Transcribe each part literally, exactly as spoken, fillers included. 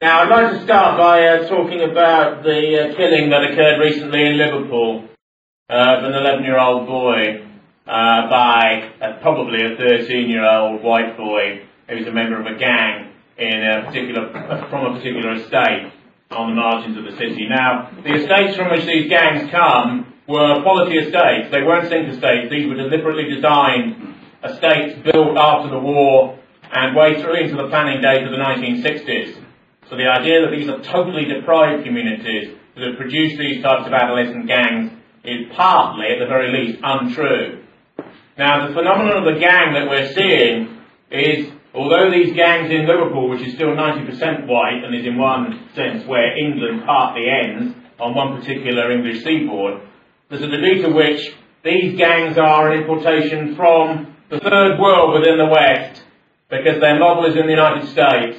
Now, I'd like to start by uh, talking about the uh, killing that occurred recently in Liverpool uh, of an eleven-year-old boy uh, by uh, probably a thirteen-year-old white boy who was a member of a gang in a particular, from a particular estate on the margins of the city. Now, the estates from which these gangs come were quality estates. They weren't sink estates. These were deliberately designed estates built after the war and way through into the planning days of the nineteen sixties. So the idea that these are totally deprived communities that have produced these types of adolescent gangs is partly, at the very least, untrue. Now, the phenomenon of the gang that we're seeing is, although these gangs in Liverpool, which is still ninety percent white and is in one sense where England partly ends on one particular English seaboard, there's a degree to which these gangs are an importation from the third world within the West, because their model is in the United States.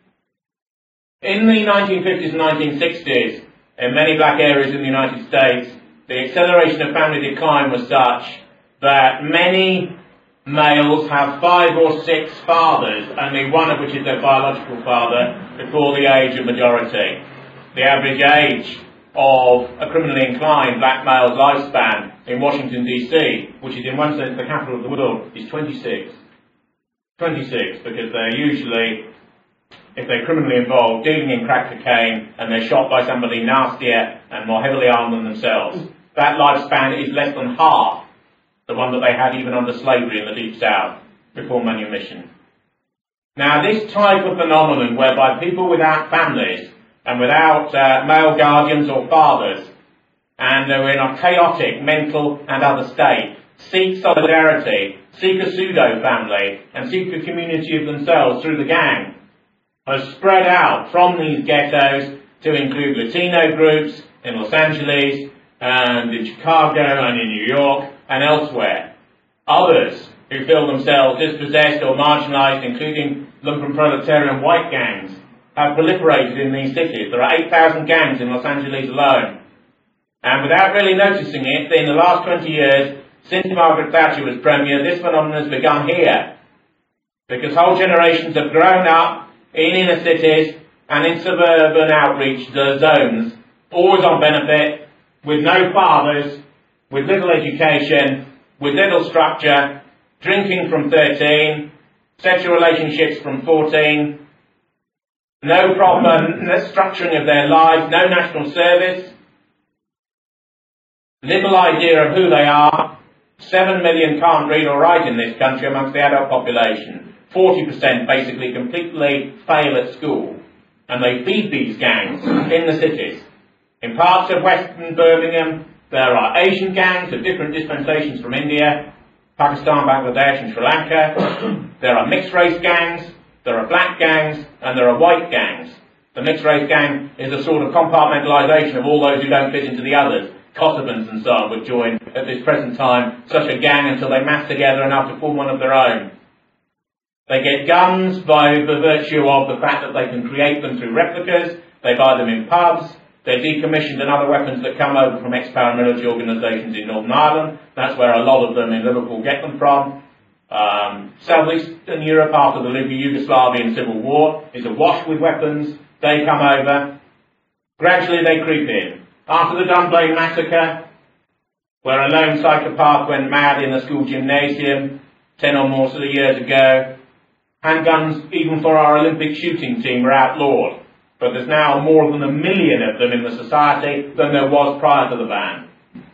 In the nineteen fifties and nineteen sixties, in many black areas in the United States, the acceleration of family decline was such that many males have five or six fathers, only one of which is their biological father, before the age of majority. The average age of a criminally inclined black male's lifespan in Washington, D C, which is in one sense the capital of the world, is twenty-six. twenty-six, because they're usually, if they're criminally involved, dealing in crack cocaine, and they're shot by somebody nastier and more heavily armed than themselves. That lifespan is less than half the one that they had even under slavery in the Deep South, before manumission. Now, this type of phenomenon whereby people without families and without uh, male guardians or fathers, and are in a chaotic mental and other state, seek solidarity, seek a pseudo-family, and seek a community of themselves through the gang, has spread out from these ghettos to include Latino groups in Los Angeles, and in Chicago, and in New York, and elsewhere. Others who feel themselves dispossessed or marginalised, including lumpen proletarian white gangs, have proliferated in these cities. There are eight thousand gangs in Los Angeles alone. And without really noticing it, in the last twenty years, since Margaret Thatcher was Premier, this phenomenon has begun here. Because whole generations have grown up in inner cities and in suburban outreach zones, always on benefit, with no fathers, with little education, with little structure, drinking from thirteen, sexual relationships from fourteen, no proper structuring of their lives, no national service, little idea of who they are. Seven million can't read or write in this country amongst the adult population. Forty percent basically completely fail at school. And they feed these gangs in the cities. In parts of western Birmingham, there are Asian gangs of different dispensations from India, Pakistan, Bangladesh and Sri Lanka. There are mixed-race gangs, there are black gangs, and there are white gangs. The mixed-race gang is a sort of compartmentalisation of all those who don't fit into the others. Kosovans and so on would join at this present time such a gang until they mass together enough to form one of their own. They get guns by the virtue of the fact that they can create them through replicas. They buy them in pubs. They're decommissioned and other weapons that come over from ex-paramilitary organisations in Northern Ireland. That's where a lot of them in Liverpool get them from. Um, Southeastern Europe, after the Yugoslavian Civil War, is awash with weapons. They come over. Gradually they creep in. After the Dunblane massacre, where a lone psychopath went mad in a school gymnasium ten or more sort of years ago, handguns, even for our Olympic shooting team, were outlawed. But there's now more than a million of them in the society than there was prior to the ban.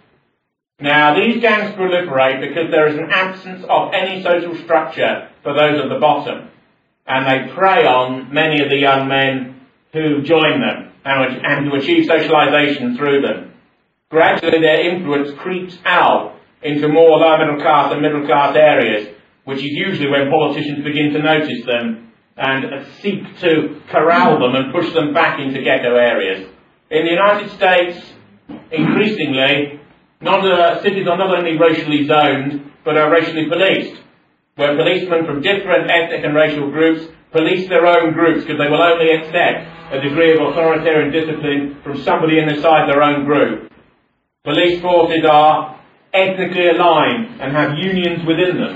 Now, these gangs proliferate because there is an absence of any social structure for those at the bottom. And they prey on many of the young men who join them and, and who achieve socialisation through them. Gradually, their influence creeps out into more lower middle class and middle class areas, which is usually when politicians begin to notice them and seek to corral them and push them back into ghetto areas. In the United States, increasingly, not, uh, cities are not only racially zoned, but are racially policed, where policemen from different ethnic and racial groups police their own groups because they will only accept a degree of authoritarian discipline from somebody inside their own group. Police forces are ethnically aligned and have unions within them.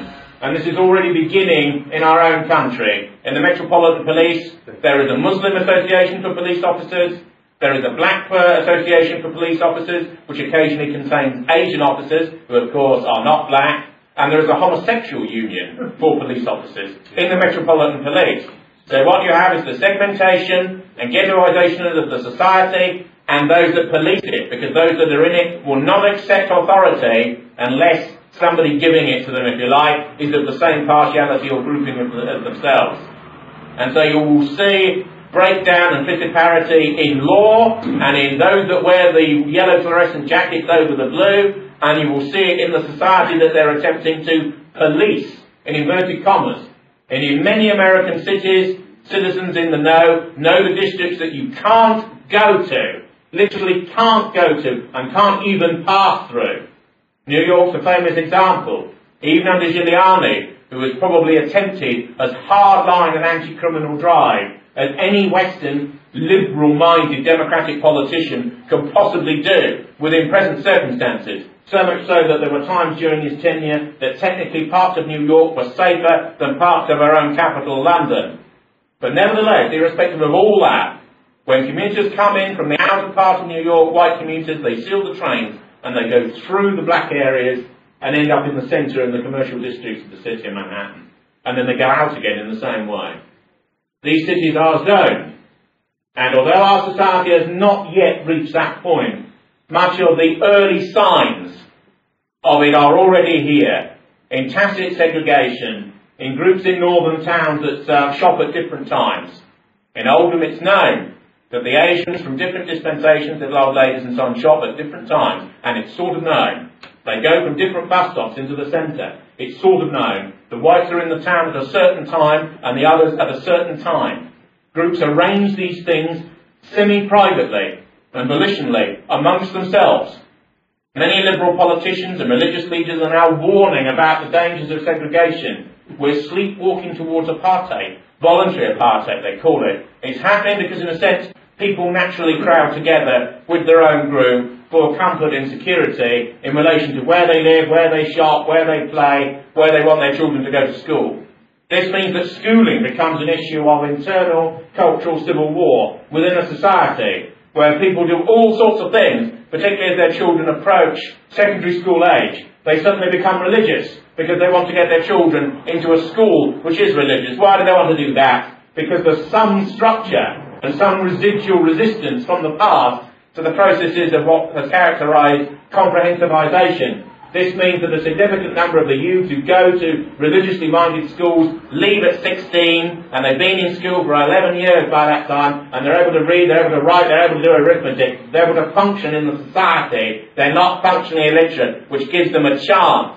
And this is already beginning in our own country. In the Metropolitan Police, there is a Muslim Association for Police Officers, there is a Black Association for Police Officers, which occasionally contains Asian officers, who of course are not black, and there is a homosexual union for police officers in the Metropolitan Police. So what you have is the segmentation and ghettoisation of the society, and those that police it, because those that are in it will not accept authority unless somebody giving it to them, if you like, is of the same partiality or grouping as themselves. And so you will see breakdown and vituperity in law, and in those that wear the yellow fluorescent jackets over the blue, and you will see it in the society that they're attempting to police, in inverted commas. And in many American cities, citizens in the know know the districts that you can't go to, literally can't go to, and can't even pass through. New York's a famous example. Even under Giuliani, who has probably attempted as hard-line an anti-criminal drive as any Western liberal-minded democratic politician can possibly do within present circumstances. So much so that there were times during his tenure that technically parts of New York were safer than parts of our own capital, London. But nevertheless, irrespective of all that, when commuters come in from the outer part of New York, white commuters, they seal the trains and they go through the black areas and end up in the centre and the commercial districts of the city of Manhattan. And then they go out again in the same way. These cities are zoned. And although our society has not yet reached that point, much of the early signs of it are already here, in tacit segregation, in groups in northern towns that uh, shop at different times. In Oldham it's known that the Asians from different dispensations, little old ladies and so on, shop at different times, and it's sort of known. They go from different bus stops into the centre. It's sort of known. The whites are in the town at a certain time, and the others at a certain time. Groups arrange these things semi-privately and volitionally amongst themselves. Many liberal politicians and religious leaders are now warning about the dangers of segregation. We're sleepwalking towards apartheid. Voluntary apartheid, they call it. It's happening because, in a sense, people naturally crowd together with their own group for comfort and security in relation to where they live, where they shop, where they play, where they want their children to go to school. This means that schooling becomes an issue of internal cultural civil war within a society where people do all sorts of things, particularly as their children approach secondary school age. They suddenly become religious because they want to get their children into a school which is religious. Why do they want to do that? Because there's some structure and some residual resistance from the past to the processes of what has characterised comprehensivisation. This means that a significant number of the youth who go to religiously minded schools leave at sixteen, and they've been in school for eleven years by that time, and they're able to read, they're able to write, they're able to do arithmetic, they're able to function in the society. They're not functionally illiterate, which gives them a chance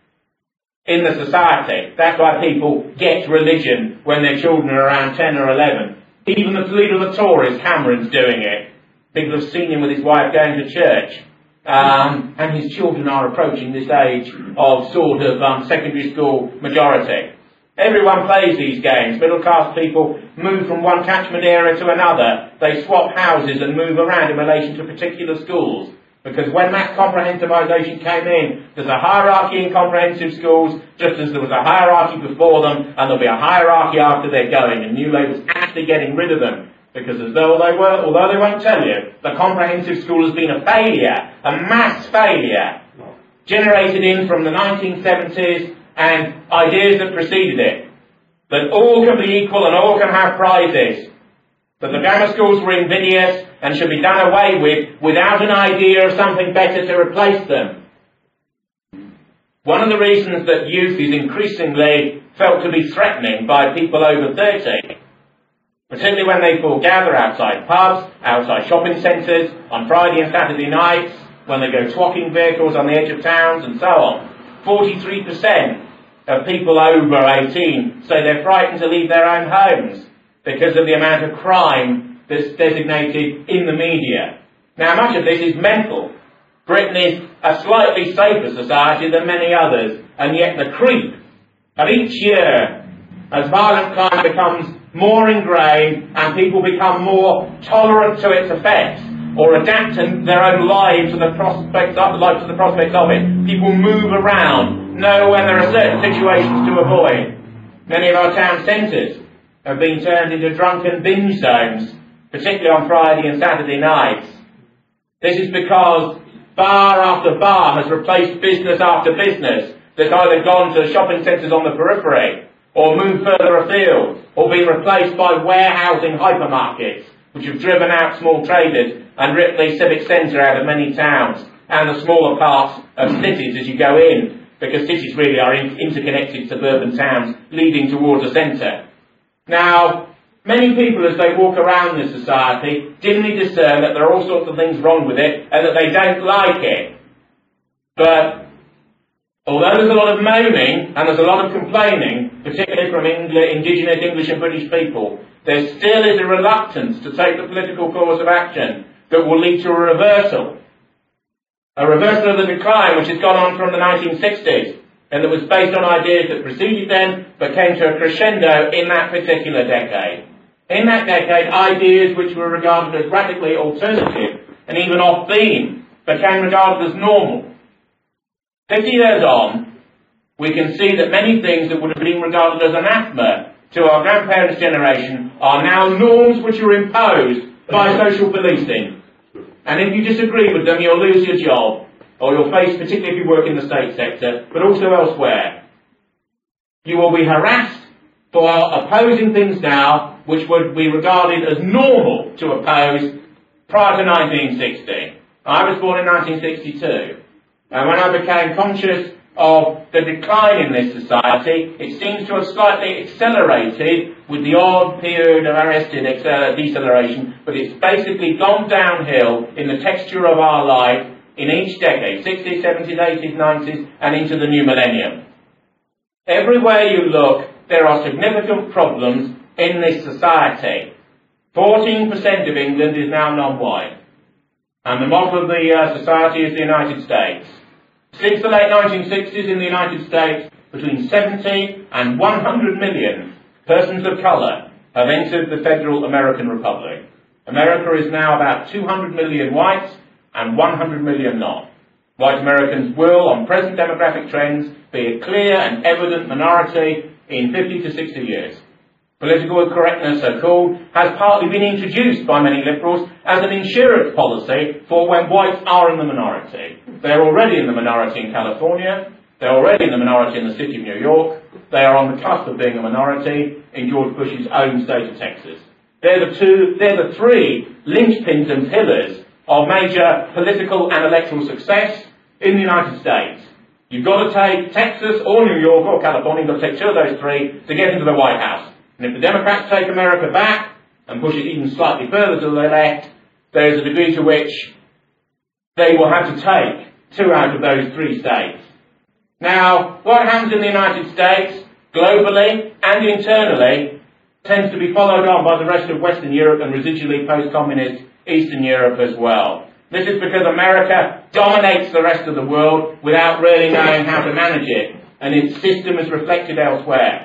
in the society. That's why people get religion when their children are around ten or eleven. Even the leader of the Tories, Cameron's doing it. People have seen him with his wife going to church. Um, and his children are approaching this age of sort of um, secondary school majority. Everyone plays these games. Middle class people move from one catchment area to another. They swap houses and move around in relation to particular schools. Because when mass comprehensivisation came in, there's a hierarchy in comprehensive schools, just as there was a hierarchy before them, and there'll be a hierarchy after they're going, and New Labour's actually getting rid of them. Because as though they were, although they won't tell you, the comprehensive school has been a failure, a mass failure, generated in from the nineteen seventies and ideas that preceded it. That all can be equal and all can have prizes. That the grammar schools were invidious and should be done away with without an idea of something better to replace them. One of the reasons that youth is increasingly felt to be threatening by people over thirty, particularly when they gather outside pubs, outside shopping centres, on Friday and Saturday nights, when they go twocking vehicles on the edge of towns and so on. forty-three percent of people over eighteen say they're frightened to leave their own homes because of the amount of crime that's designated in the media. Now, much of this is mental. Britain is a slightly safer society than many others, and yet the creep of each year, as violent crime becomes more ingrained and people become more tolerant to its effects or adapt their own lives to the prospects of, life to the prospects of it. People move around know when there are certain situations to avoid. Many of our town centres have been turned into drunken binge zones, particularly on Friday and Saturday nights. This is because bar after bar has replaced business after business that's either gone to shopping centres on the periphery, or moved further afield, or been replaced by warehousing hypermarkets, which have driven out small traders and ripped the civic centre out of many towns and the smaller parts of cities as you go in, because cities really are in interconnected suburban towns leading towards a centre. Now, many people as they walk around this society dimly discern that there are all sorts of things wrong with it and that they don't like it. But although there's a lot of moaning and there's a lot of complaining, particularly from Engl- indigenous English and British people, there still is a reluctance to take the political course of action that will lead to a reversal. A reversal of the decline which has gone on from the nineteen sixties and that was based on ideas that preceded them but came to a crescendo in that particular decade. In that decade, ideas which were regarded as radically alternative and even off-theme became regarded as normal. Fifty years on, we can see that many things that would have been regarded as anathema to our grandparents' generation are now norms which are imposed by social policing. And if you disagree with them, you'll lose your job, or you'll face, particularly if you work in the state sector, but also elsewhere. You will be harassed for opposing things now which would be regarded as normal to oppose prior to nineteen sixty. I was born in nineteen sixty-two. And when I became conscious of the decline in this society, it seems to have slightly accelerated with the odd period of arrested deceleration, but it's basically gone downhill in the texture of our life in each decade, sixties, seventies, eighties, nineties, and into the new millennium. Everywhere you look, there are significant problems in this society. fourteen percent of England is now non-white, and the model of the uh, society is the United States. Since the late nineteen sixties in the United States, between seventy and one hundred million persons of colour have entered the Federal American Republic. America is now about two hundred million whites and one hundred million not. White Americans will, on present demographic trends, be a clear and evident minority in fifty to sixty years. Political correctness, so called, has partly been introduced by many liberals as an insurance policy for when whites are in the minority. They're already in the minority in California. They're already in the minority in the city of New York. They are on the cusp of being a minority in George Bush's own state of Texas. They're the two, they're the three linchpins and pillars of major political and electoral success in the United States. You've got to take Texas or New York or California, you've got to take two of those three to get into the White House. And if the Democrats take America back and push it even slightly further to the left, there is a degree to which they will have to take two out of those three states. Now, what happens in the United States, globally and internally, tends to be followed on by the rest of Western Europe and residually post-communist Eastern Europe as well. This is because America dominates the rest of the world without really knowing how to manage it, and its system is reflected elsewhere.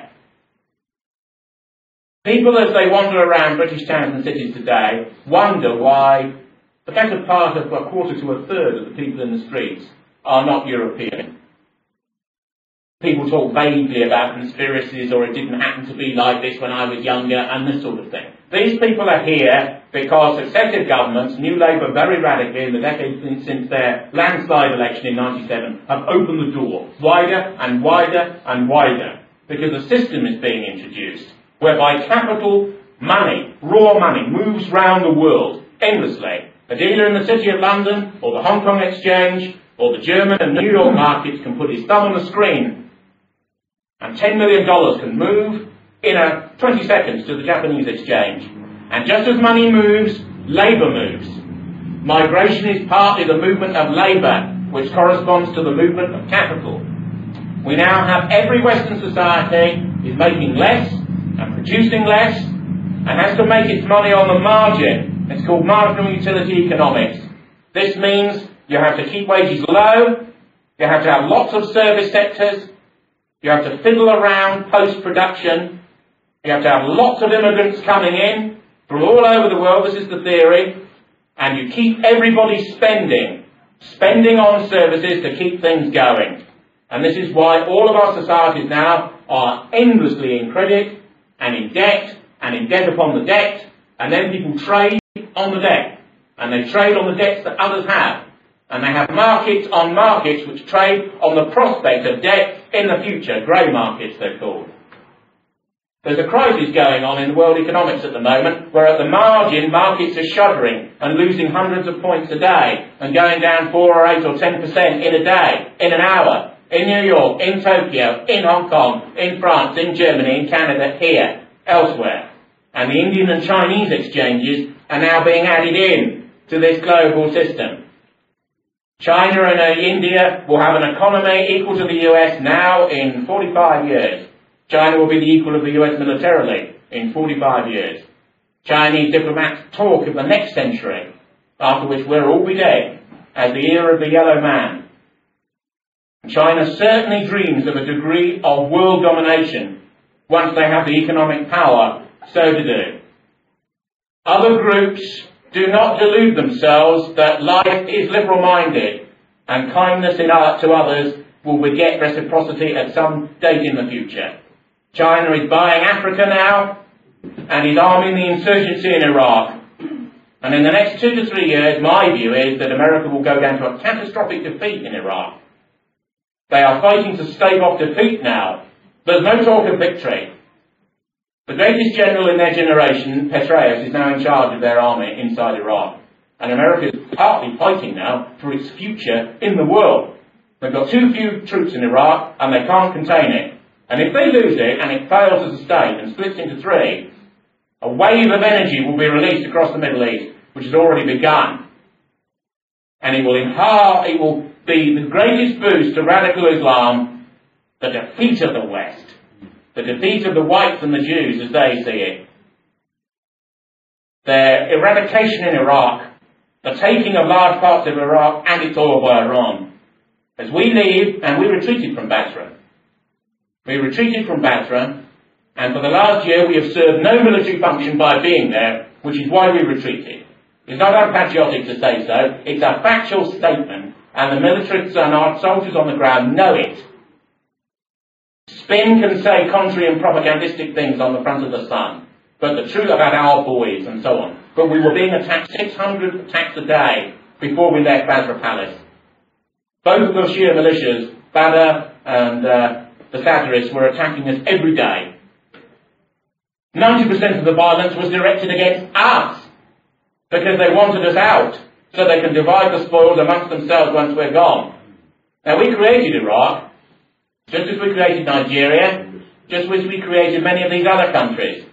People, as they wander around British towns and cities today, wonder why the better part of a quarter to a third of the people in the streets are not European. People talk vaguely about conspiracies, or it didn't happen to be like this when I was younger, and this sort of thing. These people are here because successive governments, New Labour very radically in the decades since their landslide election in ninety-seven, have opened the door wider and wider and wider, because a system is being introduced whereby capital, money, raw money, moves round the world endlessly. A dealer in the City of London, or the Hong Kong Exchange, or the German and New York markets can put his thumb on the screen, and ten million dollars can move in a twenty seconds to the Japanese exchange. And just as money moves, labour moves. Migration is partly the movement of labour, which corresponds to the movement of capital. We now have every Western society is making less and producing less, and has to make its money on the margin. It's called marginal utility economics. This means you have to keep wages low, you have to have lots of service sectors, you have to fiddle around post-production, you have to have lots of immigrants coming in from all over the world, this is the theory, and you keep everybody spending, spending on services to keep things going. And this is why all of our societies now are endlessly in credit and in debt and in debt upon the debt, and then people trade on the debt. And they trade on the debts that others have. And they have markets on markets which trade on the prospect of debt in the future, grey markets they're called. There's a crisis going on in world economics at the moment, where at the margin markets are shuddering and losing hundreds of points a day and going down four or eight or ten percent in a day, in an hour, in New York, in Tokyo, in Hong Kong, in France, in Germany, in Canada, here, elsewhere. And the Indian and Chinese exchanges are now being added in to this global system. China and uh, India will have an economy equal to the U S now in forty-five years. China will be the equal of the U S militarily in forty-five years. Chinese diplomats talk of the next century, after which we'll all be dead, as the era of the yellow man. China certainly dreams of a degree of world domination once they have the economic power so to do. Other groups do not delude themselves that life is liberal-minded and kindness in art to others will beget reciprocity at some date in the future. China is buying Africa now and is arming the insurgency in Iraq. And in the next two to three years, my view is that America will go down to a catastrophic defeat in Iraq. They are fighting to stave off defeat now. There's no talk of victory. The greatest general in their generation, Petraeus, is now in charge of their army inside Iraq. And America is partly fighting now for its future in the world. They've got too few troops in Iraq and they can't contain it. And if they lose it and it fails as a state and splits into three, a wave of energy will be released across the Middle East, which has already begun. And it will, inha- it will be the greatest boost to radical Islam, the defeat of the West, the defeat of the whites and the Jews as they see it, their eradication in Iraq, the taking of large parts of Iraq and its oil by Iran. As we leave, and we retreated from Basra, we retreated from Basra, and for the last year we have served no military function by being there, which is why we retreated. It's not unpatriotic to say so, it's a factual statement, and the militarists and our soldiers on the ground know it. Spin can say contrary and propagandistic things on the front of the Sun, but the truth about our boys and so on. But we were being attacked six hundred attacks a day before we left Basra Palace. Both of the Shia militias, Badr and uh, the Sadrists, were attacking us every day. ninety percent of the violence was directed against us, because they wanted us out, so they can divide the spoils amongst themselves once we're gone. Now, we created Iraq, just as we created Nigeria, just as we created many of these other countries.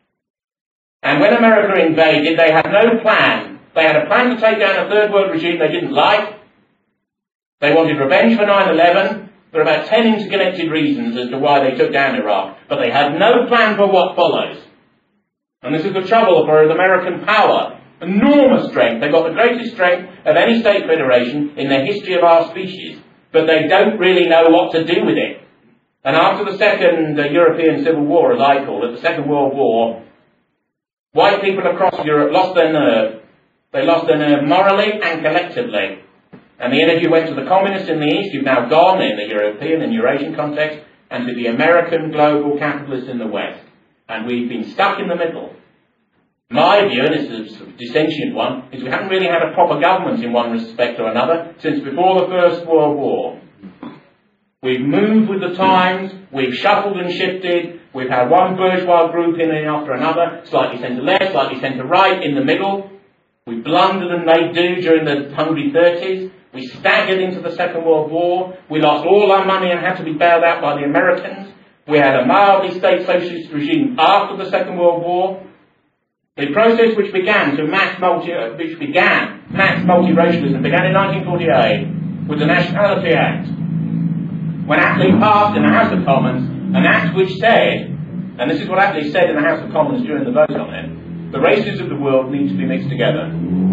And when America invaded, they had no plan. They had a plan to take down a third world regime they didn't like. They wanted revenge for nine eleven. There are about ten interconnected reasons as to why they took down Iraq, but they had no plan for what follows. And this is the trouble for American power. Enormous strength. They've got the greatest strength of any state federation in the history of our species, but they don't really know what to do with it. And after the Second uh, European Civil War, as I call it, the Second World War, white people across Europe lost their nerve. They lost their nerve morally and collectively. And the energy went to the communists in the East, who've now gone in the European and Eurasian context, and to the American global capitalists in the West. And we've been stuck in the middle. My view, and it's a sort of dissentient one, is we haven't really had a proper government in one respect or another since before the First World War. We've moved with the times, we've shuffled and shifted, we've had one bourgeois group in after another, slightly centre-left, slightly centre-right, in the middle. We blundered and made do during the hungry thirties. We staggered into the Second World War. We lost all our money and had to be bailed out by the Americans. We had a mildly state socialist regime after the Second World War. The process which began to mass multi, uh, which began mass multiracialism began in nineteen forty-eight with the Nationality Act, when Attlee passed in the House of Commons an act which said, and this is what Attlee said in the House of Commons during the vote on it, the races of the world need to be mixed together.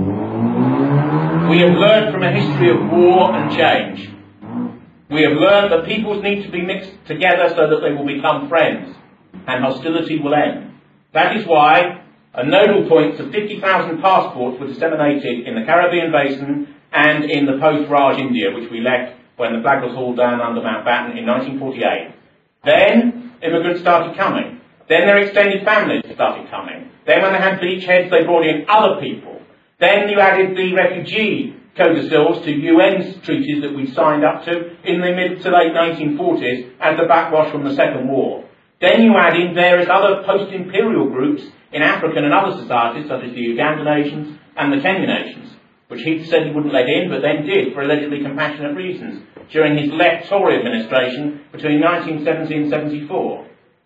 We have learned from a history of war and change. We have learned that peoples need to be mixed together so that they will become friends, and hostility will end. That is why a nodal point of fifty thousand passports were disseminated in the Caribbean basin and in the post-Raj India, which we left when the flag was hauled down under Mountbatten in nineteen forty-eight. Then immigrants started coming. Then their extended families started coming. Then when they had beachheads, they brought in other people. Then you added the refugee codicils to U N treaties that we signed up to in the mid to late nineteen forties as the backwash from the Second War. Then you add in various other post-imperial groups in African and other societies, such as the Ugandan nations and the Kenyan nations, which he said he wouldn't let in, but then did for allegedly compassionate reasons during his left Tory administration between nineteen seventy and seventy-four.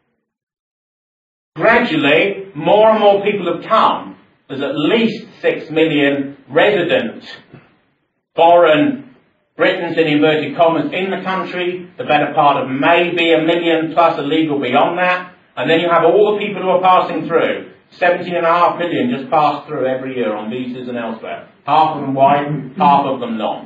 Gradually, more and more people have come. There's at least six million resident foreign Britons, in inverted commas, in the country, the better part of maybe a million plus illegal beyond that, and then you have all the people who are passing through. seventeen and a half million just pass through every year on visas and elsewhere. Half of them white, half of them non.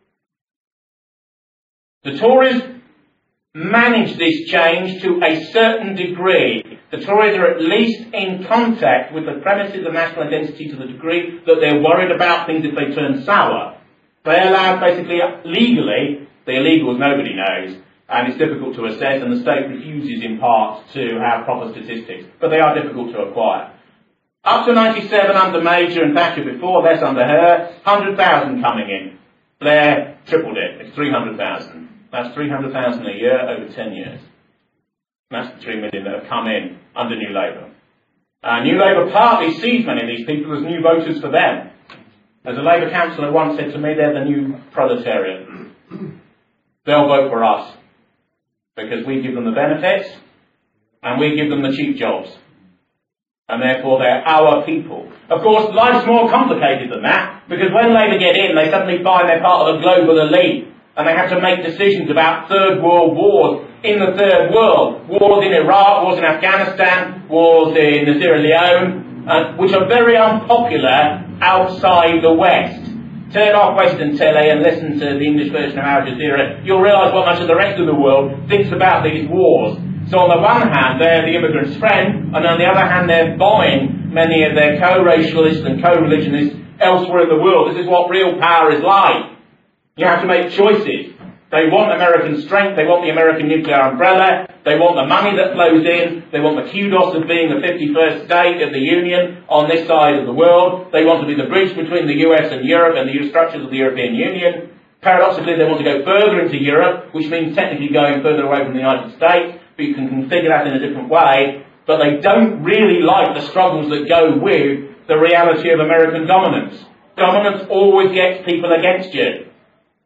The Tories manage this change to a certain degree. The Tories are at least in contact with the premises of national identity to the degree that they're worried about things if they turn sour. They allow basically, legally, the illegals nobody knows, and it's difficult to assess, and the state refuses in part to have proper statistics, but they are difficult to acquire. Up to ninety-seven under Major and Thatcher before, less under her, one hundred thousand coming in. Blair tripled it, it's three hundred thousand. That's three hundred thousand a year over ten years. That's the three million that have come in under New Labour. Uh, New Labour partly sees many of these people as new voters for them. As a Labour councillor once said to me, they're the new proletariat. They'll vote for us because we give them the benefits and we give them the cheap jobs. And therefore they're our people. Of course, life's more complicated than that, because when Labour get in, they suddenly find they're part of a global elite, and they have to make decisions about third world wars in the third world. Wars in Iraq, wars in Afghanistan, wars in Sierra Leone, uh, which are very unpopular outside the West. Turn off Western telly and listen to the English version of Al Jazeera. You'll realise what much of the rest of the world thinks about these wars. So on the one hand, they're the immigrant's friend, and on the other hand, they're bombing many of their co-racialists and co-religionists elsewhere in the world. This is what real power is like. You have to make choices. They want American strength, they want the American nuclear umbrella, they want the money that flows in, they want the kudos of being the fifty-first state of the Union on this side of the world, they want to be the bridge between the U S and Europe and the structures of the European Union. Paradoxically, they want to go further into Europe, which means technically going further away from the United States, but you can configure that in a different way. But they don't really like the struggles that go with the reality of American dominance. Dominance always gets people against you.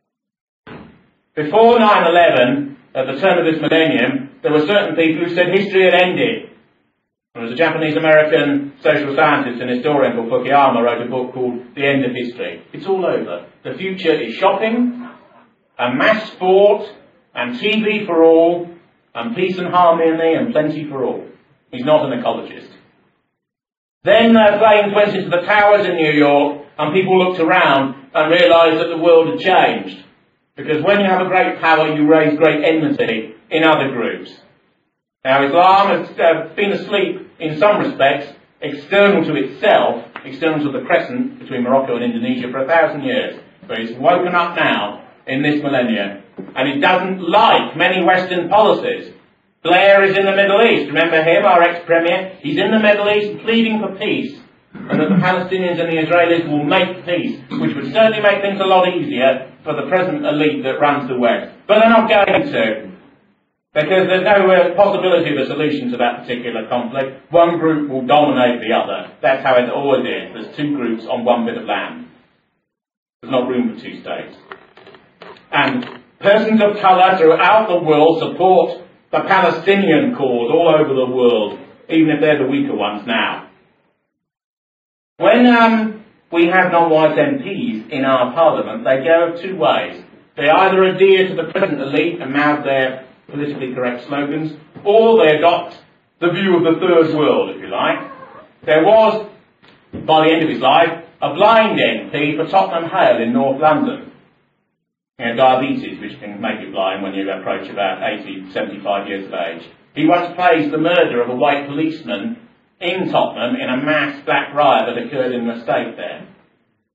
Before nine eleven, at the turn of this millennium, there were certain people who said history had ended. There was a Japanese-American social scientist and historian called Fukuyama wrote a book called The End of History. It's all over. The future is shopping, and mass sport, and T V for all, and peace and harmony, and plenty for all. He's not an ecologist. Then uh, planes went into the towers in New York, and people looked around and realised that the world had changed. Because when you have a great power, you raise great enmity in other groups. Now, Islam has uh, been asleep in some respects, external to itself, external to the crescent between Morocco and Indonesia for a thousand years. But it's woken up now in this millennium. And it doesn't like many Western policies. Blair is in the Middle East. Remember him, our ex-premier? He's in the Middle East pleading for peace. And that the Palestinians and the Israelis will make peace, which would certainly make things a lot easier for the present elite that runs the West. But they're not going to, because there's no uh, possibility of a solution to that particular conflict. One group will dominate the other. That's how it always is. There's two groups on one bit of land. There's not room for two states. And persons of colour throughout the world support the Palestinian cause all over the world, even if they're the weaker ones now. When um, we have non-white M Ps in our parliament, they go two ways. They either adhere to the present elite and mouth their politically correct slogans, or they adopt the view of the third world, if you like. There was, by the end of his life, a blind M P for Tottenham Hale in North London. He had diabetes, which can make you blind when you approach about eighty, seventy-five years of age. He once praised the murder of a white policeman in Tottenham in a mass black riot that occurred in the estate there.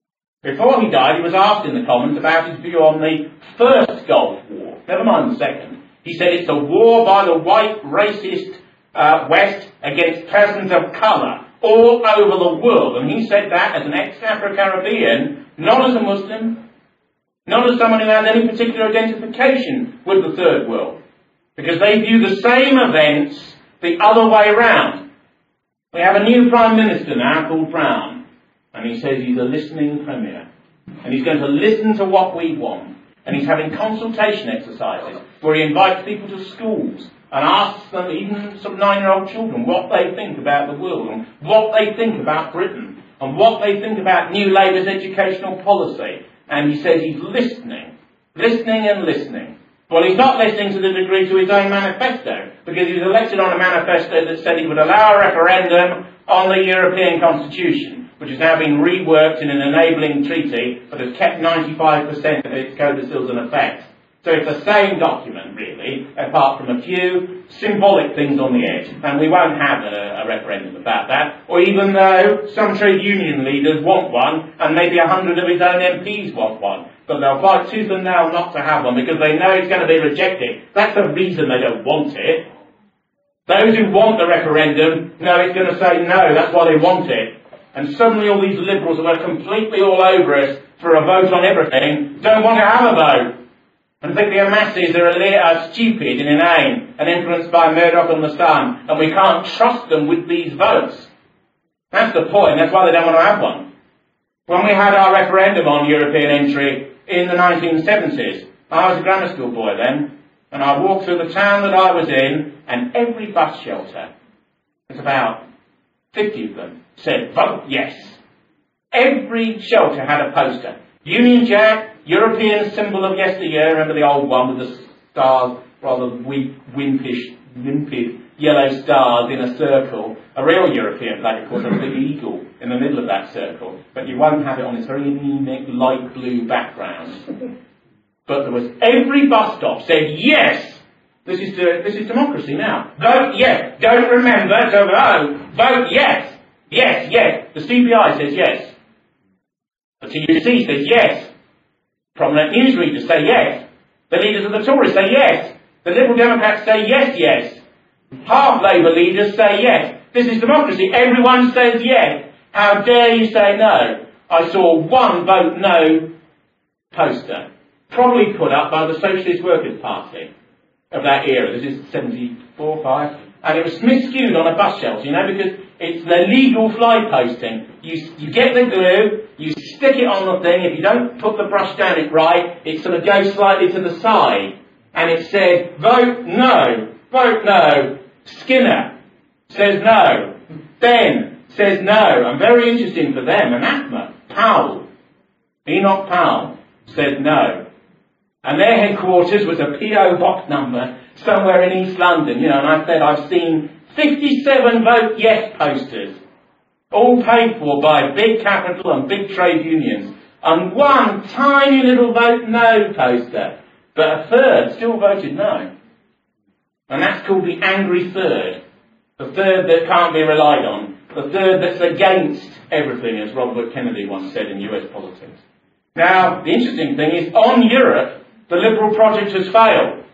Before he died, he was asked in the Commons about his view on the first Gulf War, never mind the second. He said it's a war by the white, racist uh, West against persons of colour all over the world. And he said that as an ex-Afro-Caribbean, not as a Muslim, not as someone who has any particular identification with the Third World. Because they view the same events the other way round. We have a new Prime Minister now called Brown. And he says he's a listening Premier. And he's going to listen to what we want. And he's having consultation exercises where he invites people to schools and asks them, even some nine-year-old children, what they think about the world and what they think about Britain and what they think about New Labour's educational policy. And he says he's listening, listening and listening. Well, he's not listening to the degree to his own manifesto, because he was elected on a manifesto that said he would allow a referendum on the European Constitution, which has now been reworked in an enabling treaty that has kept ninety-five percent of its codicils in effect. So it's the same document, really, apart from a few symbolic things on the edge. And we won't have a, a referendum about that, or even though some trade union leaders want one, and maybe a hundred of his own M Ps want one. But they'll fight tooth and nail not to have one, because they know it's going to be rejected. That's the reason they don't want it. Those who want the referendum know it's going to say no, that's why they want it. And suddenly all these liberals who are completely all over us for a vote on everything don't want to have a vote. And think the masses are, are stupid and inane and influenced by Murdoch and the Sun, and we can't trust them with these votes. That's the point. That's why they don't want to have one. When we had our referendum on European entry in the nineteen seventies, I was a grammar school boy then, and I walked through the town that I was in, and every bus shelter, there's about fifty of them, said, vote yes. Every shelter had a poster. Union Jack, European symbol of yesteryear, remember the old one with the stars, rather weak, wimpish, limpid, yellow stars in a circle. A real European flag, of course, has a big eagle in the middle of that circle, but you won't have it on this very anemic light blue background. But there was, every bus stop said, yes, this is, the, this is democracy now. Vote yes. Don't remember to vote. Vote yes. Yes, yes. The C B I says yes. The T U C says yes. Prominent newsreaders say yes. The leaders of the Tories say yes. The Liberal Democrats say yes, yes. Half Labour leaders say yes. This is democracy. Everyone says yes. How dare you say no? I saw one vote no poster, probably put up by the Socialist Workers' Party of that era. This is seventy-four, five. And it was miscued on a bus shelter, you know, because it's the legal fly posting. You, you get the glue, you stick it on the thing. If you don't put the brush down it right, it sort of goes slightly to the side. And it said, vote no, vote no. Skinner says no. Ben says no. And very interesting for them, Anathema, Powell, Enoch Powell, said no. And their headquarters was a P O box number somewhere in East London, you know, and I said I've seen fifty-seven vote yes posters, all paid for by big capital and big trade unions, and one tiny little vote no poster, but a third still voted no. And that's called the angry third, the third that can't be relied on, the third that's against everything, as Robert Kennedy once said in U S politics. Now, the interesting thing is, on Europe, the Liberal project has failed.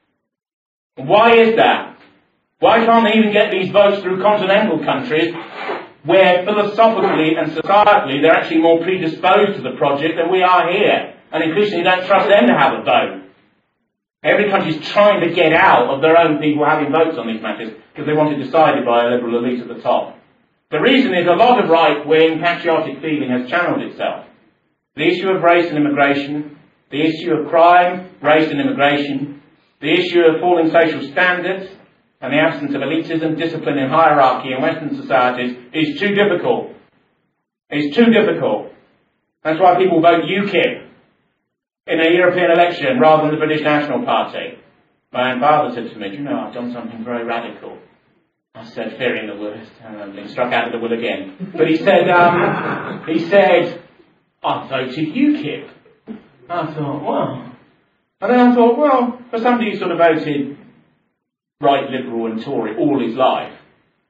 Why is that? Why can't they even get these votes through continental countries where philosophically and societally they're actually more predisposed to the project than we are here, and increasingly don't trust them to have a vote? Every country's trying to get out of their own people having votes on these matters because they want it decided by a liberal elite at the top. The reason is a lot of right-wing patriotic feeling has channeled itself. The issue of race and immigration, the issue of crime, race and immigration, the issue of falling social standards, and the absence of elitism, discipline and hierarchy in Western societies is too difficult. It's too difficult. That's why people vote UKIP in a European election rather than the British National Party. My own father said to me, do you know, I've done something very radical. I said, fearing the worst, and I've been struck out of the will again. But he said, um, he said, I voted UKIP. I thought, well. And then I thought, well, for somebody who sort of voted right, Liberal and Tory all his life,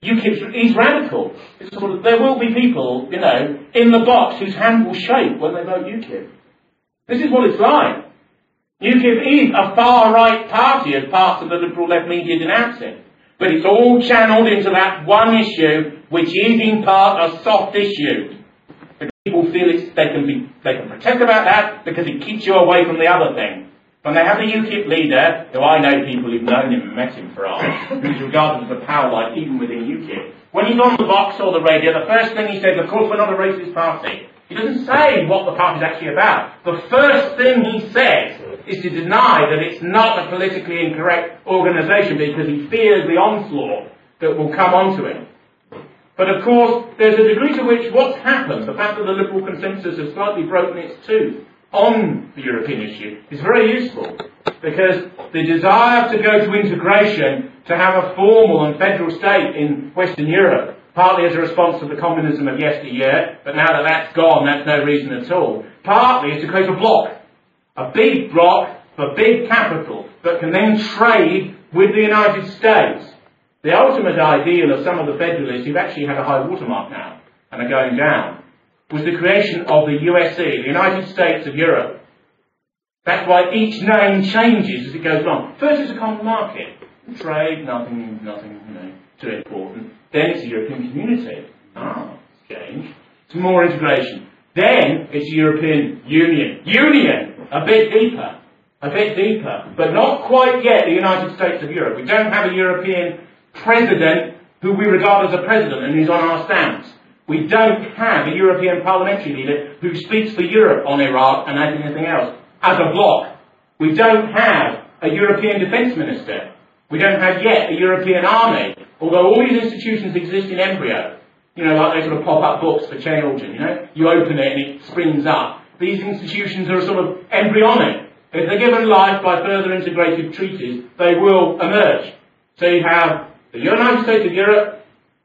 UKIP, he's radical. It's sort of, there will be people, you know, in the box whose hand will shake when they vote UKIP. This is what it's like. UKIP is a far-right party, as parts of the liberal-led media denounce it. But it's all channelled into that one issue, which is in part a soft issue. But people feel it's, they can be, they can protest about that because it keeps you away from the other thing. When they have the UKIP leader, who I know people who've known him and met him for hours, who's regarded as a power-like even within UKIP, when he's on the box or the radio, the first thing he says, of course we're not a racist party. He doesn't say what the party's actually about. The first thing he says is to deny that it's not a politically incorrect organisation because he fears the onslaught that will come onto him. But of course, there's a degree to which what's happened, the fact that the Liberal consensus has slightly broken its tooth on the European issue, is very useful. Because the desire to go to integration, to have a formal and federal state in Western Europe, partly as a response to the communism of yesteryear, but now that that's gone, that's no reason at all. Partly is to create a bloc. A big bloc for big capital that can then trade with the United States. The ultimate ideal of some of the federalists who've actually had a high watermark now and are going down was the creation of the U S C, the United States of Europe. That's why each name changes as it goes along. First it's a common market. Trade, nothing, nothing, you know, too important. Then it's a European community. Ah, it's changed. It's more integration. Then it's a European Union. Union! A bit deeper. A bit deeper. But not quite yet the United States of Europe. We don't have a European president who we regard as a president and who's on our stamps. We don't have a European parliamentary leader who speaks for Europe on Iraq and anything else as a bloc. We don't have a European defence minister. We don't have yet a European army. Although all these institutions exist in embryo. You know, like they sort of pop-up books for children, you know. You open it and it springs up. These institutions are sort of embryonic. If they're given life by further integrated treaties, they will emerge. So you have the United States of Europe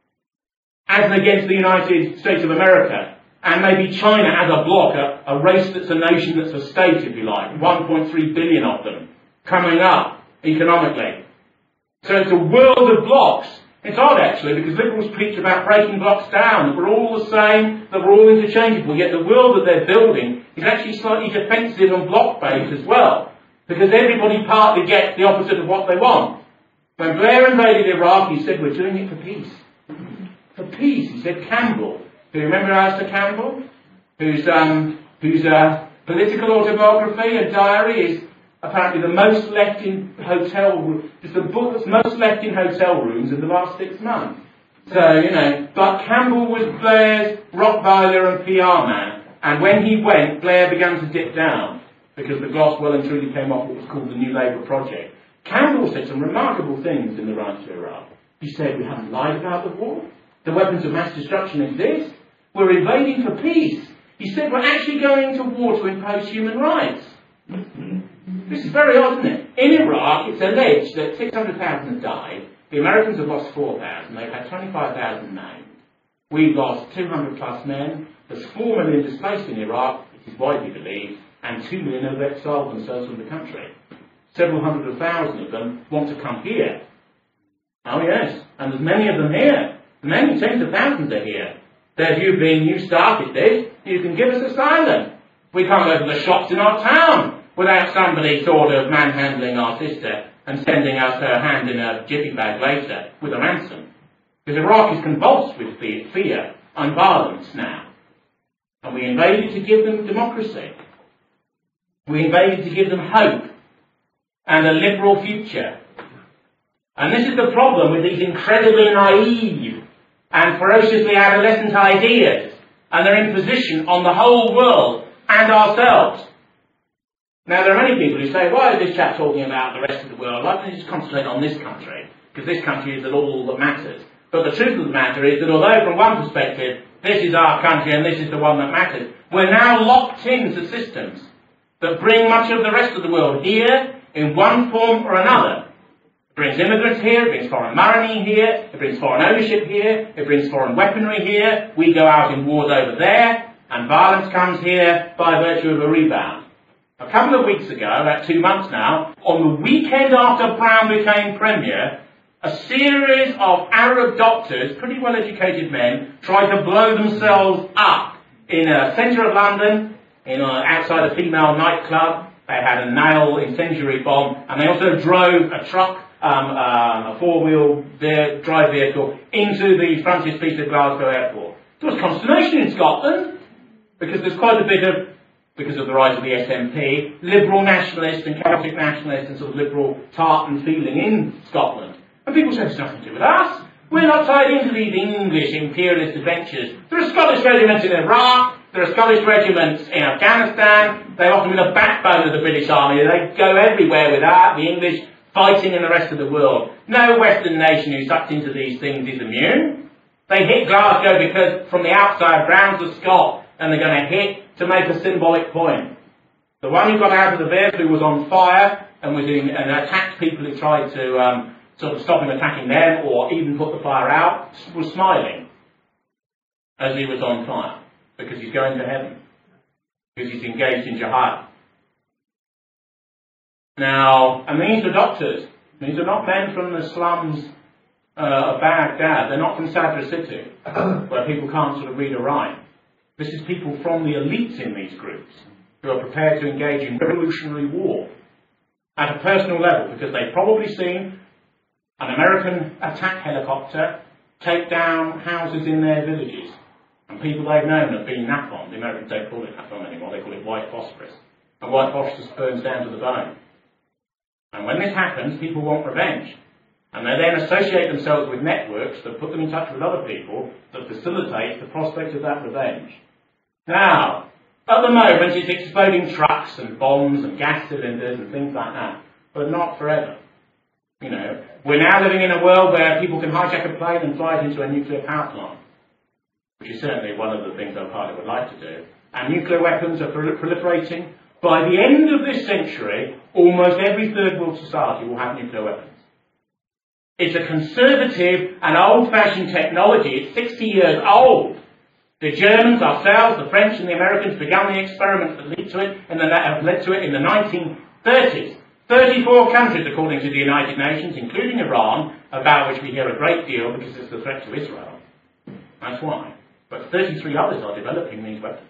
as against the United States of America, and maybe China as a bloc, a, a race that's a nation that's a state, if you like, one point three billion of them, coming up economically. So it's a world of blocks. It's odd, actually, because liberals preach about breaking blocks down, that we're all the same, that we're all interchangeable, yet the world that they're building is actually slightly defensive and block-based as well, because everybody partly gets the opposite of what they want. When Blair invaded Iraq, he said, we're doing it for peace. For peace, he said. Campbell. Do you remember Alistair Campbell? Whose, um, whose uh, political autobiography, a diary, is apparently the most left in hotel rooms. It's the book that's most left in hotel rooms in the last six months. So, you know, but Campbell was Blair's Rottweiler and P R man. And when he went, Blair began to dip down because the gloss well and truly came off what was called the New Labour Project. Campbell said some remarkable things in the rise to Iraq. He said, we haven't lied about the war. The weapons of mass destruction exist. We're invading for peace. He said, we're actually going to war to impose human rights. This is very odd, isn't it? In Iraq, it's alleged that six hundred thousand have died. The Americans have lost four thousand. They've had twenty-five thousand named. We've lost two hundred plus men. There's four million displaced in Iraq, which is widely believed, and two million have exiled themselves from the country. Several hundred thousand of them want to come here. Oh yes, and there's many of them here. Many tens of thousands are here. There you been, you started this, you can give us asylum. We can't go to the shops in our town without somebody sort of manhandling our sister and sending us her hand in a jiffy bag later with a ransom. Because Iraq is convulsed with fear and violence now. And we invaded to give them democracy. We invaded to give them hope and a liberal future. And this is the problem with these incredibly naive and ferociously adolescent ideas and their imposition on the whole world and ourselves. Now, there are many people who say, why is this chap talking about the rest of the world? Why doesn't he just concentrate on this country? Because this country is all that matters. But the truth of the matter is that although from one perspective, this is our country and this is the one that matters, we're now locked into systems that bring much of the rest of the world here in one form or another. It brings immigrants here, it brings foreign money here, it brings foreign ownership here, it brings foreign weaponry here, we go out in wars over there, and violence comes here by virtue of a rebound. A couple of weeks ago, about two months now, on the weekend after Brown became Premier, A series of Arab doctors, pretty well-educated men, tried to blow themselves up in a centre of London, in a, outside a female nightclub. They had a nail incendiary bomb, and they also drove a truck, um, uh, a four-wheel ve- drive vehicle, into the Francis Peter Glasgow Airport. There was consternation in Scotland, because there's quite a bit of, because of the rise of the S N P, liberal nationalist and Celtic nationalist and sort of liberal tartan feeling in Scotland. And people say, it's nothing to do with us. We're not tied into these English imperialist adventures. There are Scottish regiments in Iraq. There are Scottish regiments in Afghanistan. They often been the backbone of the British Army. They go everywhere with that, the English fighting in the rest of the world. No Western nation who sucked into these things is immune. They hit Glasgow because from the outside, grounds are Scot, and they're going to hit to make a symbolic point. The one who got out of the vehicle who was on fire and was in, and attacked people who tried to um, sort of stop him attacking them or even put the fire out was smiling as he was on fire. Because he's going to heaven. Because he's engaged in jihad. Now, and these are doctors. These are not men from the slums uh, of Baghdad. They're not from Sadr City, where people can't sort of read or write. This is people from the elites in these groups who are prepared to engage in revolutionary war at a personal level, because they've probably seen an American attack helicopter take down houses in their villages. And people they've known have been napalm. The Americans don't call it napalm anymore, they call it white phosphorus. And white phosphorus burns down to the bone. And when this happens, people want revenge. And they then associate themselves with networks that put them in touch with other people that facilitate the prospect of that revenge. Now, at the moment it's exploding trucks and bombs and gas cylinders and things like that. But not forever. You know, we're now living in a world where people can hijack a plane and fly it into a nuclear power plant, which is certainly one of the things our party would like to do. And nuclear weapons are prol- proliferating. By the end of this century, almost every third world society will have nuclear weapons. It's a conservative and old-fashioned technology. It's sixty years old. The Germans, ourselves, the French and the Americans began the experiments that lead to it, and that have led to it in the nineteen thirties. thirty-four countries, according to the United Nations, including Iran, about which we hear a great deal because it's a threat to Israel. That's why. But thirty-three others are developing these weapons.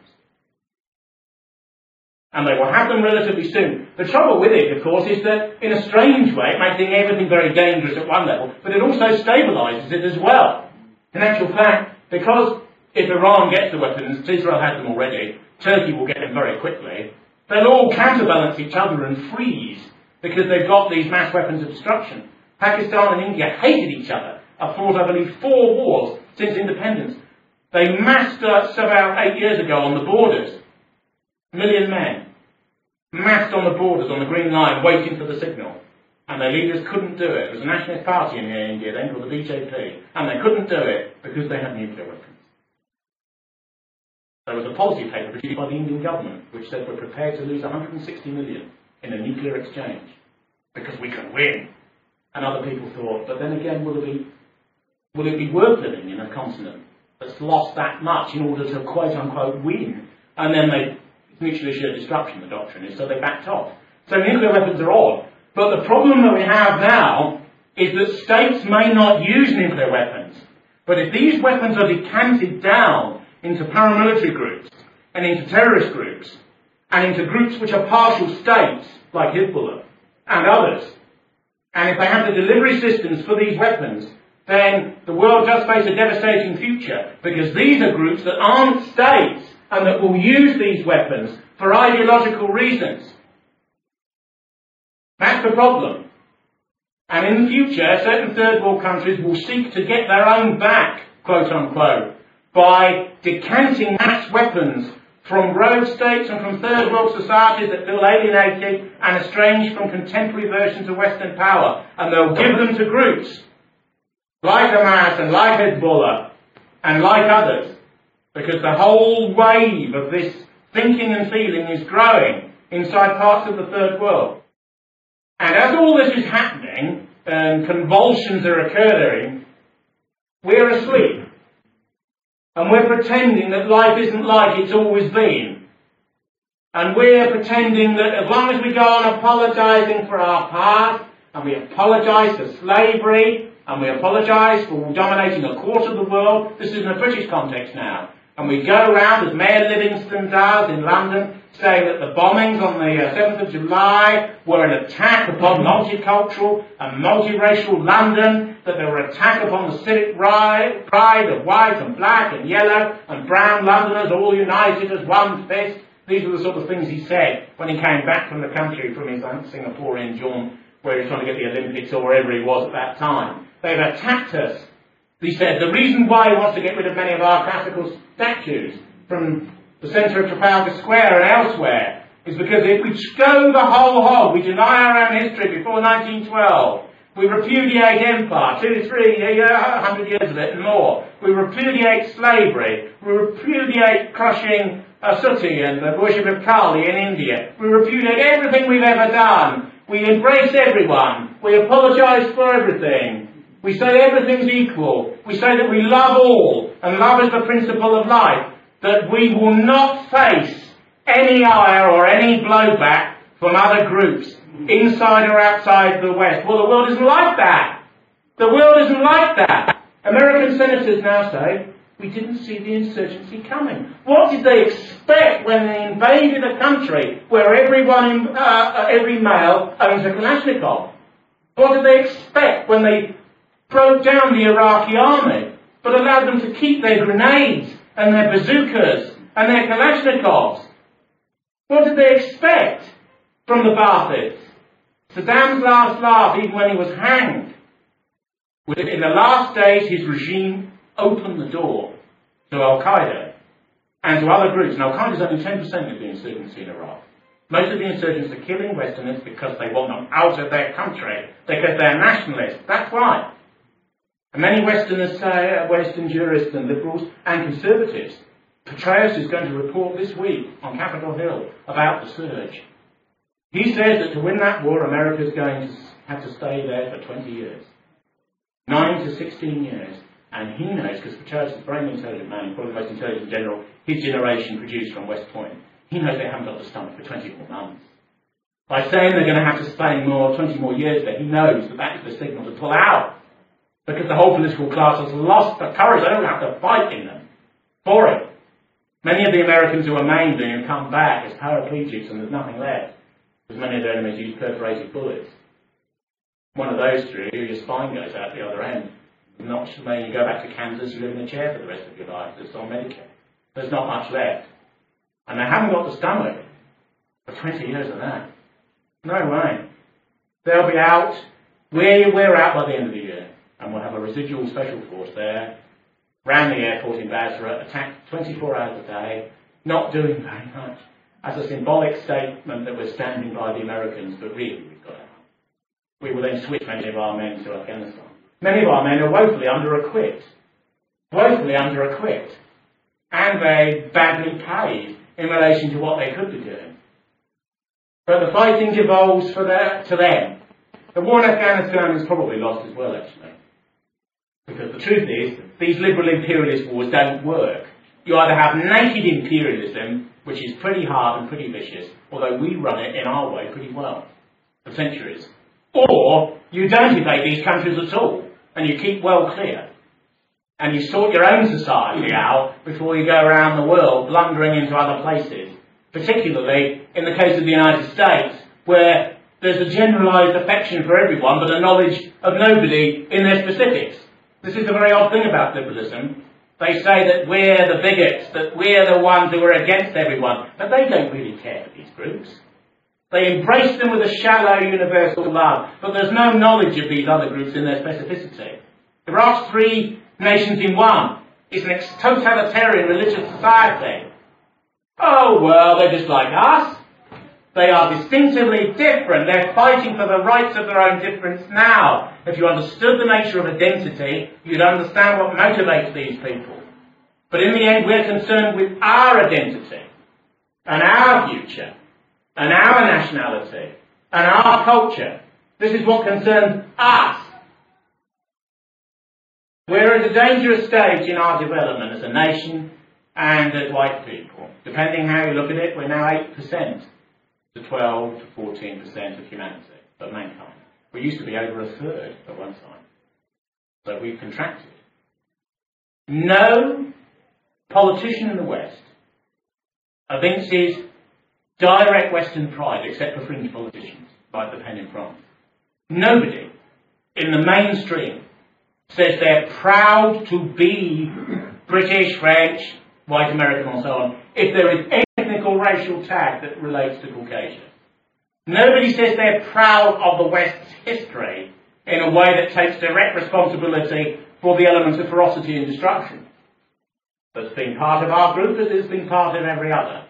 And they will have them relatively soon. The trouble with it, of course, is that in a strange way, it makes everything very dangerous at one level, but it also stabilises it as well. In actual fact, because if Iran gets the weapons, Israel has them already, Turkey will get them very quickly, they'll all counterbalance each other and freeze because they've got these mass weapons of destruction. Pakistan and India hated each other, have fought, I believe, four wars since independence. They massed us about eight years ago on the borders. A million men. Massed on the borders, on the Green Line, waiting for the signal. And their leaders couldn't do it. There was a nationalist party in India then called the B J P. And they couldn't do it because they had nuclear weapons. There was a policy paper produced by the Indian government which said we're prepared to lose one hundred sixty million in a nuclear exchange because we can win. And other people thought, but then again, will it be, will it be worth living in a continent that's lost that much in order to quote-unquote win? And then they, mutually assured destruction, the doctrine is, so they backed off. So nuclear weapons are odd. But the problem that we have now is that states may not use nuclear weapons. But if these weapons are decanted down into paramilitary groups, and into terrorist groups, and into groups which are partial states, like Hezbollah, and others, and if they have the delivery systems for these weapons, then the world does face a devastating future, because these are groups that aren't states, and that will use these weapons for ideological reasons. That's the problem. And in the future, certain third world countries will seek to get their own back, quote unquote, by decanting mass weapons from rogue states and from third world societies that feel alienated and estranged from contemporary versions of Western power. And they'll give them to groups like Hamas and like Hezbollah and like others. Because the whole wave of this thinking and feeling is growing inside parts of the third world. And as all this is happening, and convulsions are occurring, we're asleep. And we're pretending that life isn't like it's always been. And we're pretending that as long as we go on apologising for our past, and we apologise for slavery, and we apologise for dominating a quarter of the world. This is in a British context now. And we go around, as Mayor Livingston does in London, saying that the bombings on the uh, seventh of July were an attack upon multicultural and multiracial London, that they were an attack upon the civic pride of white and black and yellow and brown Londoners all united as one fist. These are the sort of things he said when he came back from the country from his Singaporean jaunt, where he was trying to get the Olympics or wherever he was at that time. They've attacked us. He said the reason why he wants to get rid of many of our classical statues from the centre of Trafalgar Square and elsewhere is because if we go the whole hog, we deny our own history before nineteen twelve, we repudiate empire, two, three, a hundred years of it and more. We repudiate slavery. We repudiate crushing uh, Sooty and the worship of Kali in India. We repudiate everything we've ever done. We embrace everyone. We apologise for everything. We say everything's equal. We say that we love all, and love is the principle of life, that we will not face any ire or any blowback from other groups, inside or outside the West. Well, the world isn't like that. The world isn't like that. American senators now say, we didn't see the insurgency coming. What did they expect when they invaded a country where everyone, uh, every male owns a Kalashnikov? What did they expect when they broke down the Iraqi army, but allowed them to keep their grenades and their bazookas and their Kalashnikovs? What did they expect from the Baathists? Saddam's last laugh, even when he was hanged, was that in the last days his regime opened the door to Al-Qaeda and to other groups. And Al-Qaeda is only ten percent of the insurgency in Iraq. Most of the insurgents are killing Westerners because they want them out of their country, because they're nationalists. That's right. And many Westerners say, uh, Western jurists and liberals and conservatives, Petraeus is going to report this week on Capitol Hill about the surge. He says that to win that war, America is going to have to stay there for twenty years. nine to sixteen years. And he knows, because Petraeus is a very intelligent man, probably the most intelligent general his generation produced from West Point, he knows they haven't got the stomach for twenty more months. By saying they're going to have to spend more, twenty more years there, he knows that that is the signal to pull out. Because the whole political class has lost the courage. They don't have to fight in them for it. Many of the Americans who are maimed and come back as paraplegics and there's nothing left, because many of their enemies use perforated bullets. One of those three, your spine goes out the other end. Not when you go back to Kansas, you live in a chair for the rest of your life. That's on Medicare. There's not much left. And they haven't got the stomach for twenty years of that. No way. They'll be out. We're, we're out by the end of the year. And we'll have a residual special force there, around the airport in Basra, attacked twenty-four hours a day, not doing very much, as a symbolic statement that we're standing by the Americans, but really we've got to help. We will then switch many of our men to Afghanistan. Many of our men are woefully under-equipped, woefully under-equipped, and they badly paid in relation to what they could be doing. But the fighting devolves for their, to them. The war in Afghanistan is probably lost as well, actually. Because the truth is, these liberal imperialist wars don't work. You either have naked imperialism, which is pretty hard and pretty vicious, although we run it in our way pretty well, for centuries. Or you don't invade these countries at all, and you keep well clear. And you sort your own society out before you go around the world blundering into other places. Particularly in the case of the United States, where there's a generalised affection for everyone, but a knowledge of nobody in their specifics. This is the very odd thing about liberalism. They say that we're the bigots, that we're the ones who are against everyone, but they don't really care for these groups. They embrace them with a shallow universal love, but there's no knowledge of these other groups in their specificity. Iraq's three nations in one. It's an totalitarian religious society. Oh, well, they're just like us. They are distinctively different. They're fighting for the rights of their own difference now. If you understood the nature of identity, you'd understand what motivates these people. But in the end, we're concerned with our identity and our future and our nationality and our culture. This is what concerns us. We're at a dangerous stage in our development as a nation and as white people. Depending how you look at it, we're now eight percent. To twelve to fourteen percent of humanity, of mankind. We used to be over a third at one time. So we've contracted. No politician in the West evinces direct Western pride except for fringe politicians like Le Pen in France. Nobody in the mainstream says they're proud to be British, French, white American and so on if there is ethnic or racial tag that relates to Caucasia. Nobody says they're proud of the West's history in a way that takes direct responsibility for the elements of ferocity and destruction that's been part of our group as it's been part of every other.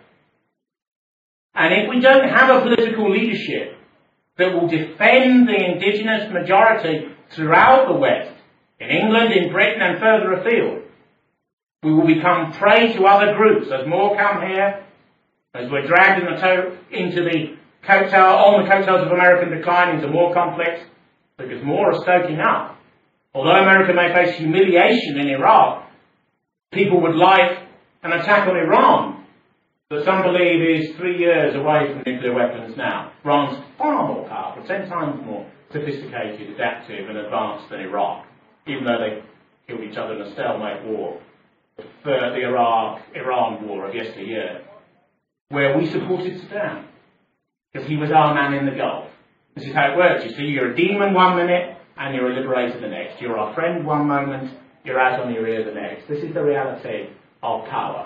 And if we don't have a political leadership that will defend the indigenous majority throughout the West, in England, in Britain and further afield, we will become prey to other groups as more come here, as we're dragged in the to- into the coattail, on the coattails of American decline into more conflicts, because more are stoking up. Although America may face humiliation in Iraq, people would like an attack on Iran, that some believe is three years away from nuclear weapons now. Iran's far more powerful, ten times more sophisticated, adaptive and advanced than Iraq, even though they killed each other in a stalemate war, the, the Iraq-Iran war of yesteryear, where we supported Saddam, because he was our man in the Gulf. This is how it works. You see, you're a demon one minute, and you're a liberator the next. You're our friend one moment, you're out on your ear the next. This is the reality of power.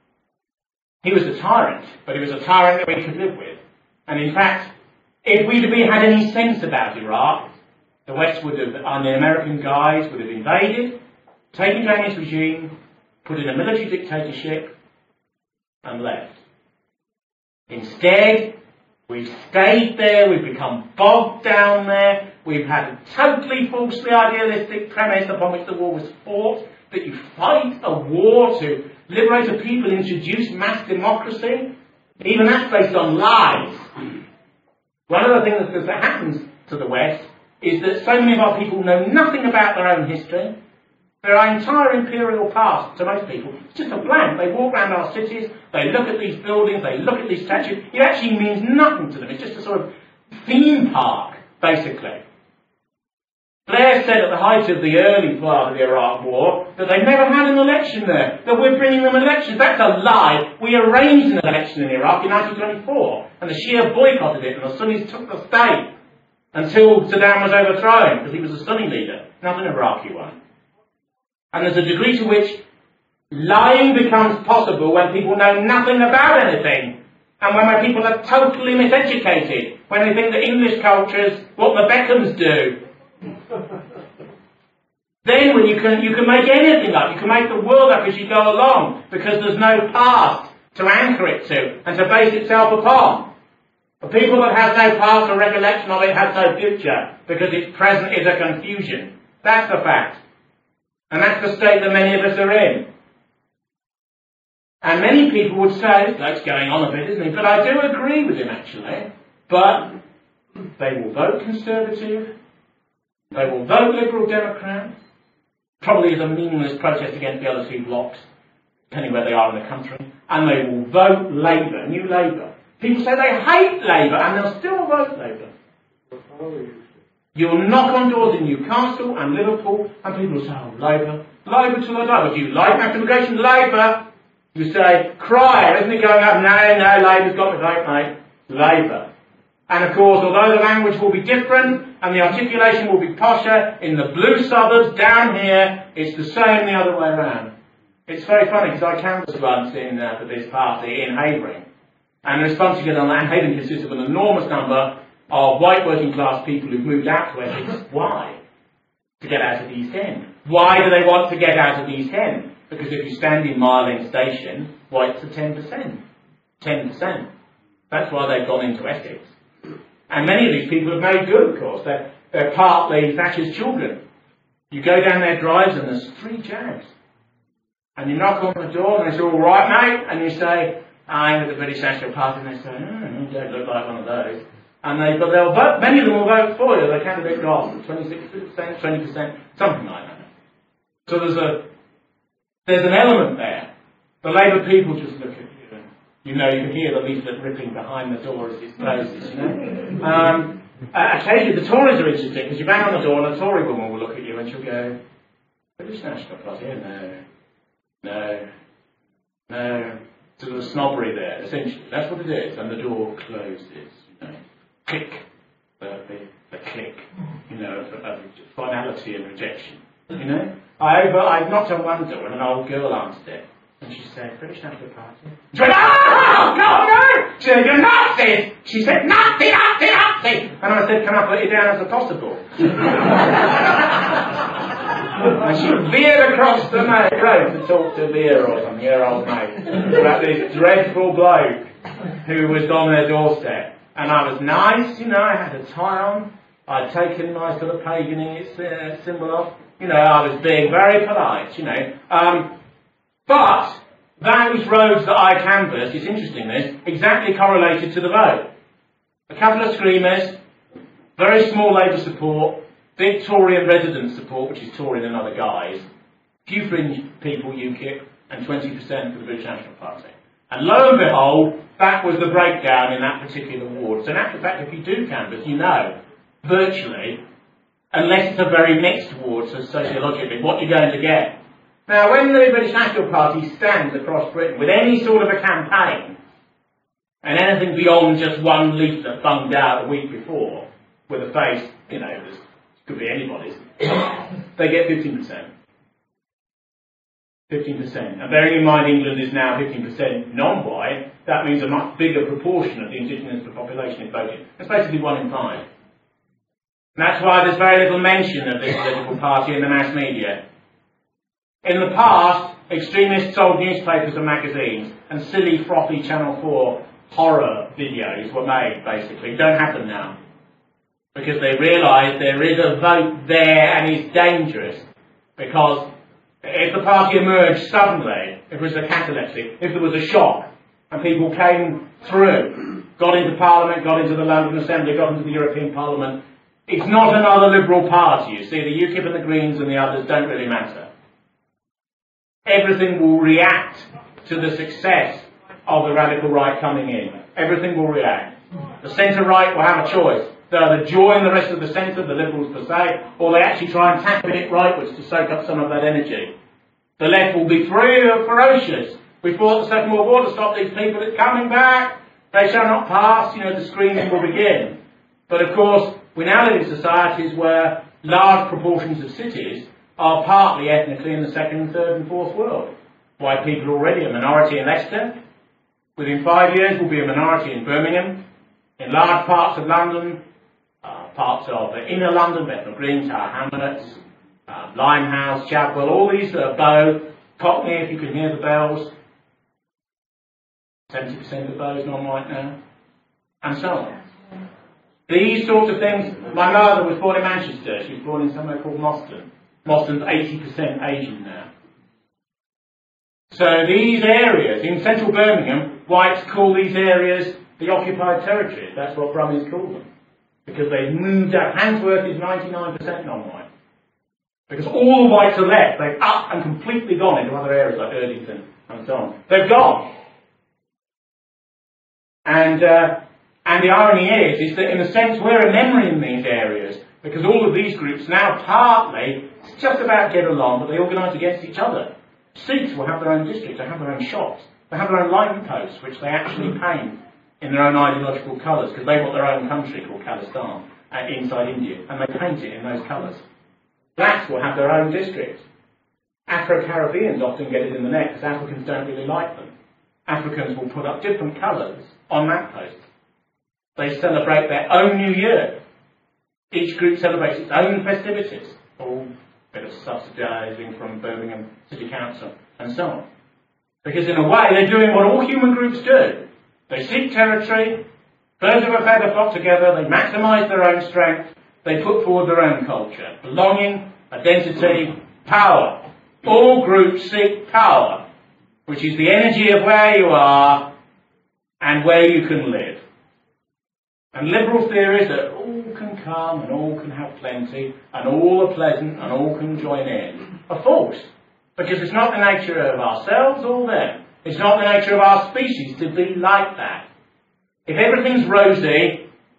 He was a tyrant, but he was a tyrant that we could live with. And in fact, if we'd have had any sense about Iraq, the West would have, and the American guys would have invaded, taken down his regime, put in a military dictatorship, and left. Instead, we've stayed there, we've become bogged down there, we've had a totally falsely idealistic premise upon which the war was fought, that you fight a war to liberate a people, introduce mass democracy. Even that's based on lies. One of the things that happens to the West is that so many of our people know nothing about their own history. Their entire imperial past, to most people, it's just a blank. They walk around our cities, they look at these buildings, they look at these statues. It actually means nothing to them. It's just a sort of theme park, basically. Blair said at the height of the early part of the Iraq War that they never had an election there, that we're bringing them elections. That's a lie. We arranged an election in Iraq in nineteen twenty-four, and the Shia boycotted it, and the Sunnis took the state until Saddam was overthrown, because he was a Sunni leader, not an Iraqi one. And there's a degree to which lying becomes possible when people know nothing about anything, and when people are totally miseducated, when they think that English culture is what the Beckhams do. Then when you can you can make anything up, you can make the world up as you go along, because there's no past to anchor it to and to base itself upon. A people that has no past or recollection of it has no future, because its present is a confusion. That's the fact. And that's the state that many of us are in. And many people would say, that's going on a bit, isn't it? But I do agree with him, actually. But they will vote Conservative, they will vote Liberal Democrat, probably as a meaningless protest against the other two blocs, depending where they are in the country, and they will vote Labour, New Labour. People say they hate Labour, and they'll still vote Labour. You'll knock on doors in Newcastle and Liverpool, and people will say, oh, Labour, Labour till I die. But do you like national immigration? Labour. You say, cry, isn't it going up? No, no, Labour's got to vote, mate. Labour. And of course, although the language will be different, and the articulation will be posher, in the blue suburbs down here, it's the same the other way around. It's very funny, because I canvassed once in, uh, for this party in Havering. And the response you get on that, Havering consists of an enormous number of white working class people who've moved out to Essex. Why? To get out of the East End. Why do they want to get out of the East End? Because if you stand in Mile End Station, whites are ten percent. ten percent. That's why they've gone into Essex. And many of these people have made good, of course. They're, they're partly Thatcher's children. You go down their drives and there's three jabs. And you knock on the door and they say, all right, mate. And you say, I'm with the British National Party. And they say, mm, you don't look like one of those. And they, but they'll vote, many of them will vote for you. They candidate got twenty-six percent, twenty percent, something like that. So there's a, there's an element there. The Labour people just look at you. You know, you can hear the leaflet ripping behind the door as it closes, you know. Um, Uh, occasionally the Tories are interested because you bang on the door and a Tory woman will look at you and she'll go, British National Party? No, no, no. So there's snobbery there, essentially. That's what it is. And the door closes, you know. Click. The, the, the click, you know, of, of finality and rejection. You know? I over, I knocked on one door and an old girl answered it. And she said, British National Party. She went, oh, no, no! She said, you're Nazis! She said, Nazi, Nazi, Nazi! And I said, can I put you down as a possible? And she veered across the road to talk to Vera or something, her old mate, about this dreadful bloke who was on their doorstep. And I was nice, you know, I had a tie on, I'd taken my sort of pagan uh, symbol off, you know, I was being very polite, you know. Um, but those roads that I canvassed, it's interesting this, exactly correlated to the vote. A couple of screamers, very small Labour support, big Tory and resident support, which is Tory and other guys, few fringe people, UKIP, and twenty percent for the British National Party. And lo and behold, that was the breakdown in that particular ward. So in actual fact, if you do canvass, you know, virtually, unless it's a very mixed ward, so sociologically, what you're going to get. Now, when the British National Party stands across Britain with any sort of a campaign, and anything beyond just one leaflet bunged out a week before, with a face, you know, this could be anybody's, they get fifteen percent. fifteen percent. And bearing in mind England is now fifteen percent non-white, that means a much bigger proportion of the indigenous population is voting. It's basically one in five. And that's why there's very little mention of this political party in the mass media. In the past, extremists sold newspapers and magazines, and silly, frothy Channel four horror videos were made, basically. Don't have them now. Because they realise there is a vote there and it's dangerous. Because if the party emerged suddenly, if it was a catalepsy, if there was a shock, and people came through, got into Parliament, got into the London Assembly, got into the European Parliament, it's not another Liberal party. You see, the UKIP and the Greens and the others don't really matter. Everything will react to the success of the radical right coming in. Everything will react. The centre-right will have a choice. They either join the rest of the centre, the Liberals per se, or they actually try and tap it rightwards to soak up some of that energy. The left will be free or ferocious. We fought the Second World War to stop these people that's coming back. They shall not pass. You know, the screaming will begin. But of course, we now live in societies where large proportions of cities are partly ethnically in the second, third and fourth world. White people are already a minority in Leicester. Within five years will be a minority in Birmingham. In large parts of London, uh, parts of uh, inner London, Bethnal Green, Tower Hamlets, uh, Limehouse, Chapel, all these are Bow, Cockney, if you can hear the bells. seventy percent of the Bow is non-white now. And so on. These sorts of things. My mother was born in Manchester. She was born in somewhere called Moston. Moston's eighty percent Asian now. So these areas, in central Birmingham, whites call these areas the occupied territories. That's what Brummies call them. Because they've moved out. Handsworth is ninety-nine percent non-white. Because all the whites are left. They've up and completely gone into other areas like Erdington and so on. They've gone. And, uh, and the irony is, is that in a sense we're a memory in these areas. Because all of these groups now partly just about get along, but they organise against each other. Sikhs will have their own districts, they have their own shops, they have their own light posts, which they actually paint in their own ideological colours, because they want their own country called Khalistan uh, inside India, and they paint it in those colours. Blacks will have their own districts. Afro-Caribbeans often get it in the neck, because Africans don't really like them. Africans will put up different colours on map posts. They celebrate their own New Year. Each group celebrates its own festivities, all a bit of subsidising from Birmingham City Council, and so on. Because in a way, they're doing what all human groups do. They seek territory, birds of a feather flock together, they maximise their own strength, they put forward their own culture. Belonging, identity, power. All groups seek power, which is the energy of where you are and where you can live. And liberal theories that all can come and all can have plenty and all are pleasant and all can join in are false. Because it's not the nature of ourselves or them. It's not the nature of our species to be like that. If everything's rosy,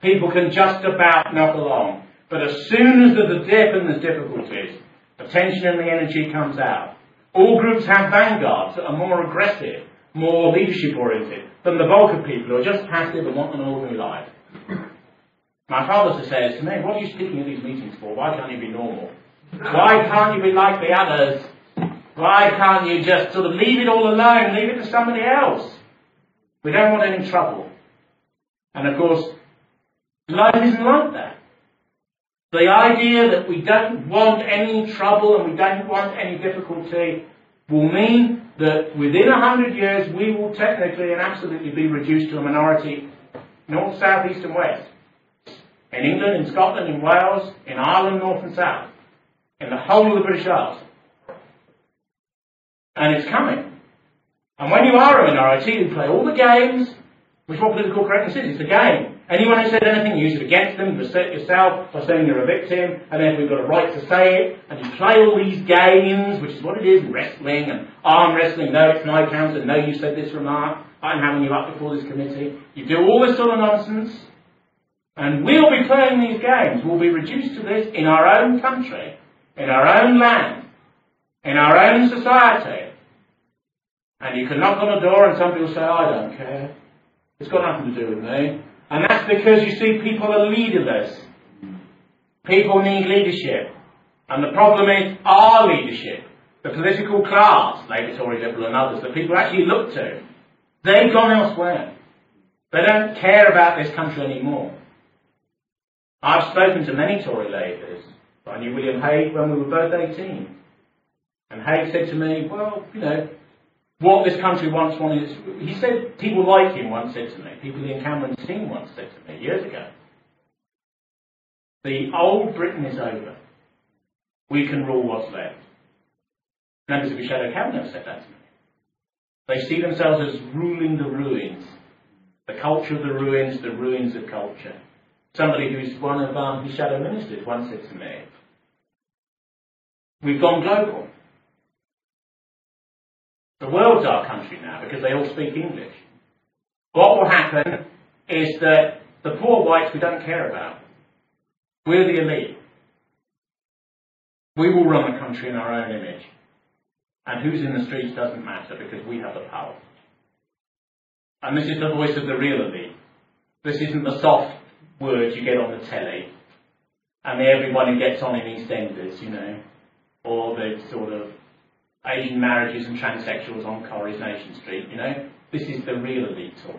People can just about knock along. But as soon as there's a dip and there's difficulties, the tension and the energy comes out. All groups have vanguards that are more aggressive, more leadership-oriented than the bulk of people who are just passive and want an ordinary life. My father says to me, what are you speaking at these meetings for? Why can't you be normal? Why can't you be like the others? Why can't you just sort of leave it all alone, leave it to somebody else? We don't want any trouble. And of course, life isn't like that. The idea that we don't want any trouble and we don't want any difficulty will mean that within a hundred years we will technically and absolutely be reduced to a minority, north, south, east and west. In England, in Scotland, in Wales, in Ireland, north and south. In the whole of the British Isles. And it's coming. And when you are a minority, you play all the games, which is what political correctness is. It's a game. Anyone who says anything, you use it against them, you assert yourself by saying you're a victim, and then we've got a right to say it, and you play all these games, which is what it is, in wrestling and arm wrestling. No, it's my counter. No, you said this remark. I'm having you up before this committee. You do all this sort of nonsense, and we'll be playing these games. We'll be reduced to this in our own country, in our own land, in our own society. And you can knock on a door and somebody will say, I don't care. It's got nothing to do with me. And that's because, you see, people are leaderless. People need leadership. And the problem is our leadership, the political class, Labour, Tory, Liberal and others, that people actually look to. They've gone elsewhere. They don't care about this country anymore. I've spoken to many Tory Labourers. I knew William Hague when we were both eighteen. And Hague said to me, well, you know, what this country once wanted, he said, people like him once said to me, people in Cameron's team once said to me, years ago, the old Britain is over. We can rule what's left. Members of the Shadow Cabinet said that to me. They see themselves as ruling the ruins. The culture of the ruins, the ruins of culture. Somebody who's one of um, his shadow ministers once said to me, we've gone global. The world's our country now because they all speak English. What will happen is that the poor whites we don't care about. We're the elite. We will run the country in our own image. And who's in the streets doesn't matter because we have the power. And this is the voice of the real elite. This isn't the soft words you get on the telly. And the everyone who gets on in EastEnders, you know. Or the sort of Asian marriages and transsexuals on Coronation Street, you know. This is the real elite talk.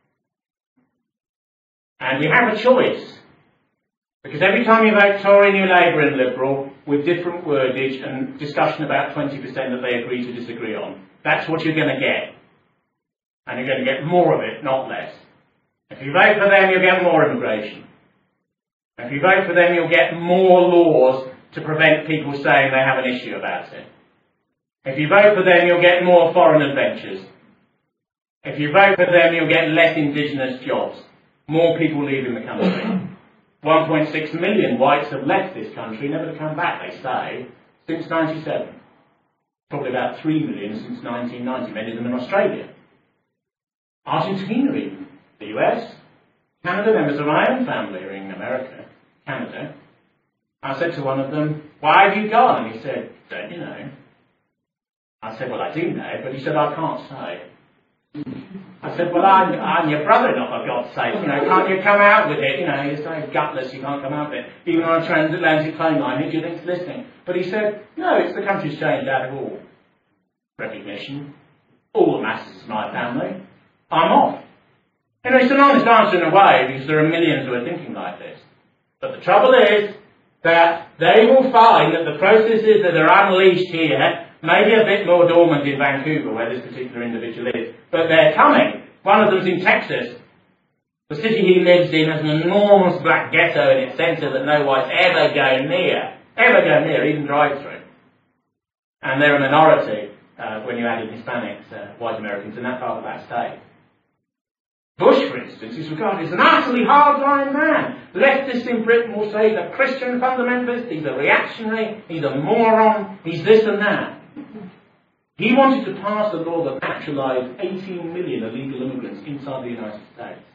And we have a choice. Because every time you vote Tory, New Labour and Liberal, with different wordage and discussion about twenty percent that they agree to disagree on, that's what you're going to get. And you're going to get more of it, not less. If you vote for them, you'll get more immigration. If you vote for them, you'll get more laws to prevent people saying they have an issue about it. If you vote for them, you'll get more foreign adventures. If you vote for them, you'll get less indigenous jobs. More people leaving the country. one point six million whites have left this country, never to come back, they say, since ninety-seven. Probably about three million since nineteen ninety, many of them in Australia. Argentina even. The U S. Canada, members of my own family are in America. Canada. I said to one of them, why have you gone? And he said, don't you know? I said, well, I do know, but he said, I can't say. I said, well, I'm, I'm your brother-in-law, for God's sake. You know, can't you come out with it? You know, you're so gutless, you can't come out with it. Even on a transatlantic phone line, who do you think's listening? But he said, no, it's the country's changed out of all recognition. All the masses of my family. I'm off. You know, it's an honest answer in a way, because there are millions who are thinking like this. But the trouble is that they will find that the processes that are unleashed here maybe a bit more dormant in Vancouver, where this particular individual is. But they're coming. One of them's in Texas. The city he lives in has an enormous black ghetto in its centre that no whites ever go near. Ever go near, even drive through. And they're a minority, uh, when you add in Hispanics, uh, white Americans, in that part of that state. Bush, for instance, is regarded as an utterly hard-line man. Leftists in Britain will say he's a Christian fundamentalist, he's a reactionary, he's a moron, he's this and that. He wanted to pass a law that naturalised eighteen million illegal immigrants inside the United States.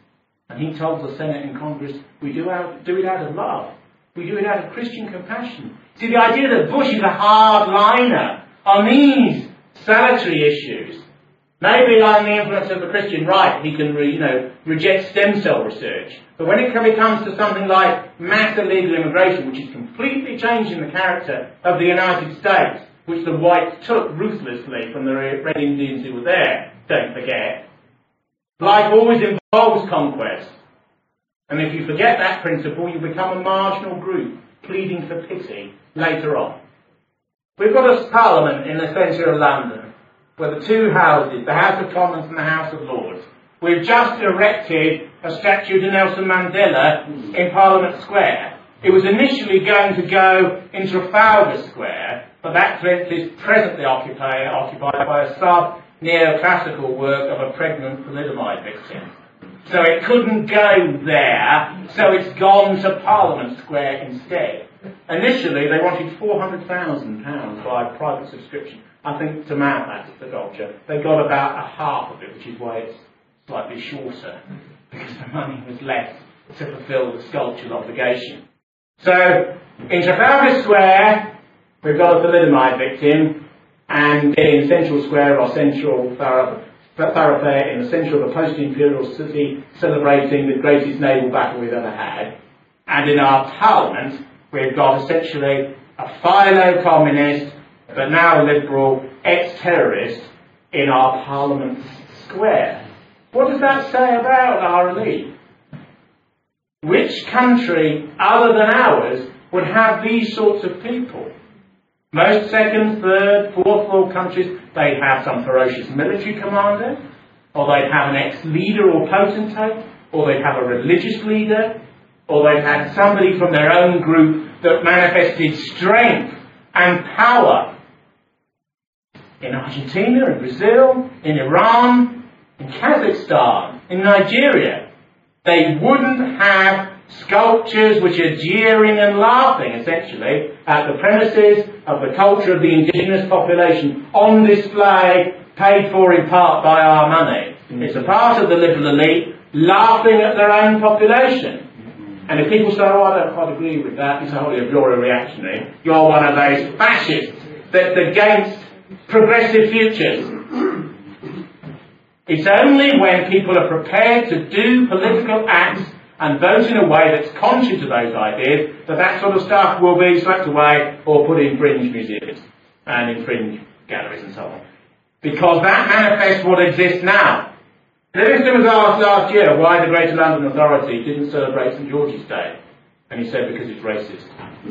And he told the Senate and Congress, we do, out, do it out of love. We do it out of Christian compassion. See, the idea that Bush is a hardliner on these salutary issues, maybe on the influence of the Christian right, he can re, you know, reject stem cell research. But when it comes to something like mass illegal immigration, which is completely changing the character of the United States, which the whites took ruthlessly from the Red Indians who were there, don't forget, life always involves conquest. And if you forget that principle, you become a marginal group pleading for pity later on. We've got a parliament in the centre of London, where the two houses, the House of Commons and the House of Lords, we've just erected a statue to Nelson Mandela in Parliament Square. It was initially going to go in Trafalgar Square, but that place is presently occupied, occupied by a sub-neoclassical work of a pregnant thalidomide victim. So it couldn't go there, so it's gone to Parliament Square instead. Initially, they wanted four hundred thousand pounds by private subscription, I think, to mount that sculpture. They got about a half of it, which is why it's slightly shorter, because the money was less to fulfil the sculptural obligation. So, in Trafalgar Square, we've got a thalidomide victim, and in Central Square, or Central Thoroughfare, in the centre of a post-imperial city, celebrating the greatest naval battle we've ever had. And in our parliament, we've got essentially a philo-communist, but now liberal, ex-terrorist in our Parliament Square. What does that say about our elite? Which country, other than ours, would have these sorts of people? Most second, third, fourth world countries, they'd have some ferocious military commander, or they'd have an ex-leader or potentate, or they'd have a religious leader, or they'd have somebody from their own group that manifested strength and power. In Argentina, in Brazil, in Iran, in Kazakhstan, in Nigeria, they wouldn't have sculptures which are jeering and laughing, essentially, at the premises of the culture of the indigenous population on display, paid for in part by our money. Mm-hmm. It's a part of the liberal elite laughing at their own population. Mm-hmm. And if people say, oh, I don't quite agree with that, you say, oh, you're a reactionary, you're one of those fascists that's against progressive futures. It's only when people are prepared to do political acts and vote in a way that's conscious of those ideas that that sort of stuff will be swept away or put in fringe museums and in fringe galleries and so on. Because that manifests what exists now. Livingston was asked last year why the Greater London Authority didn't celebrate St George's Day. And he said because it's racist.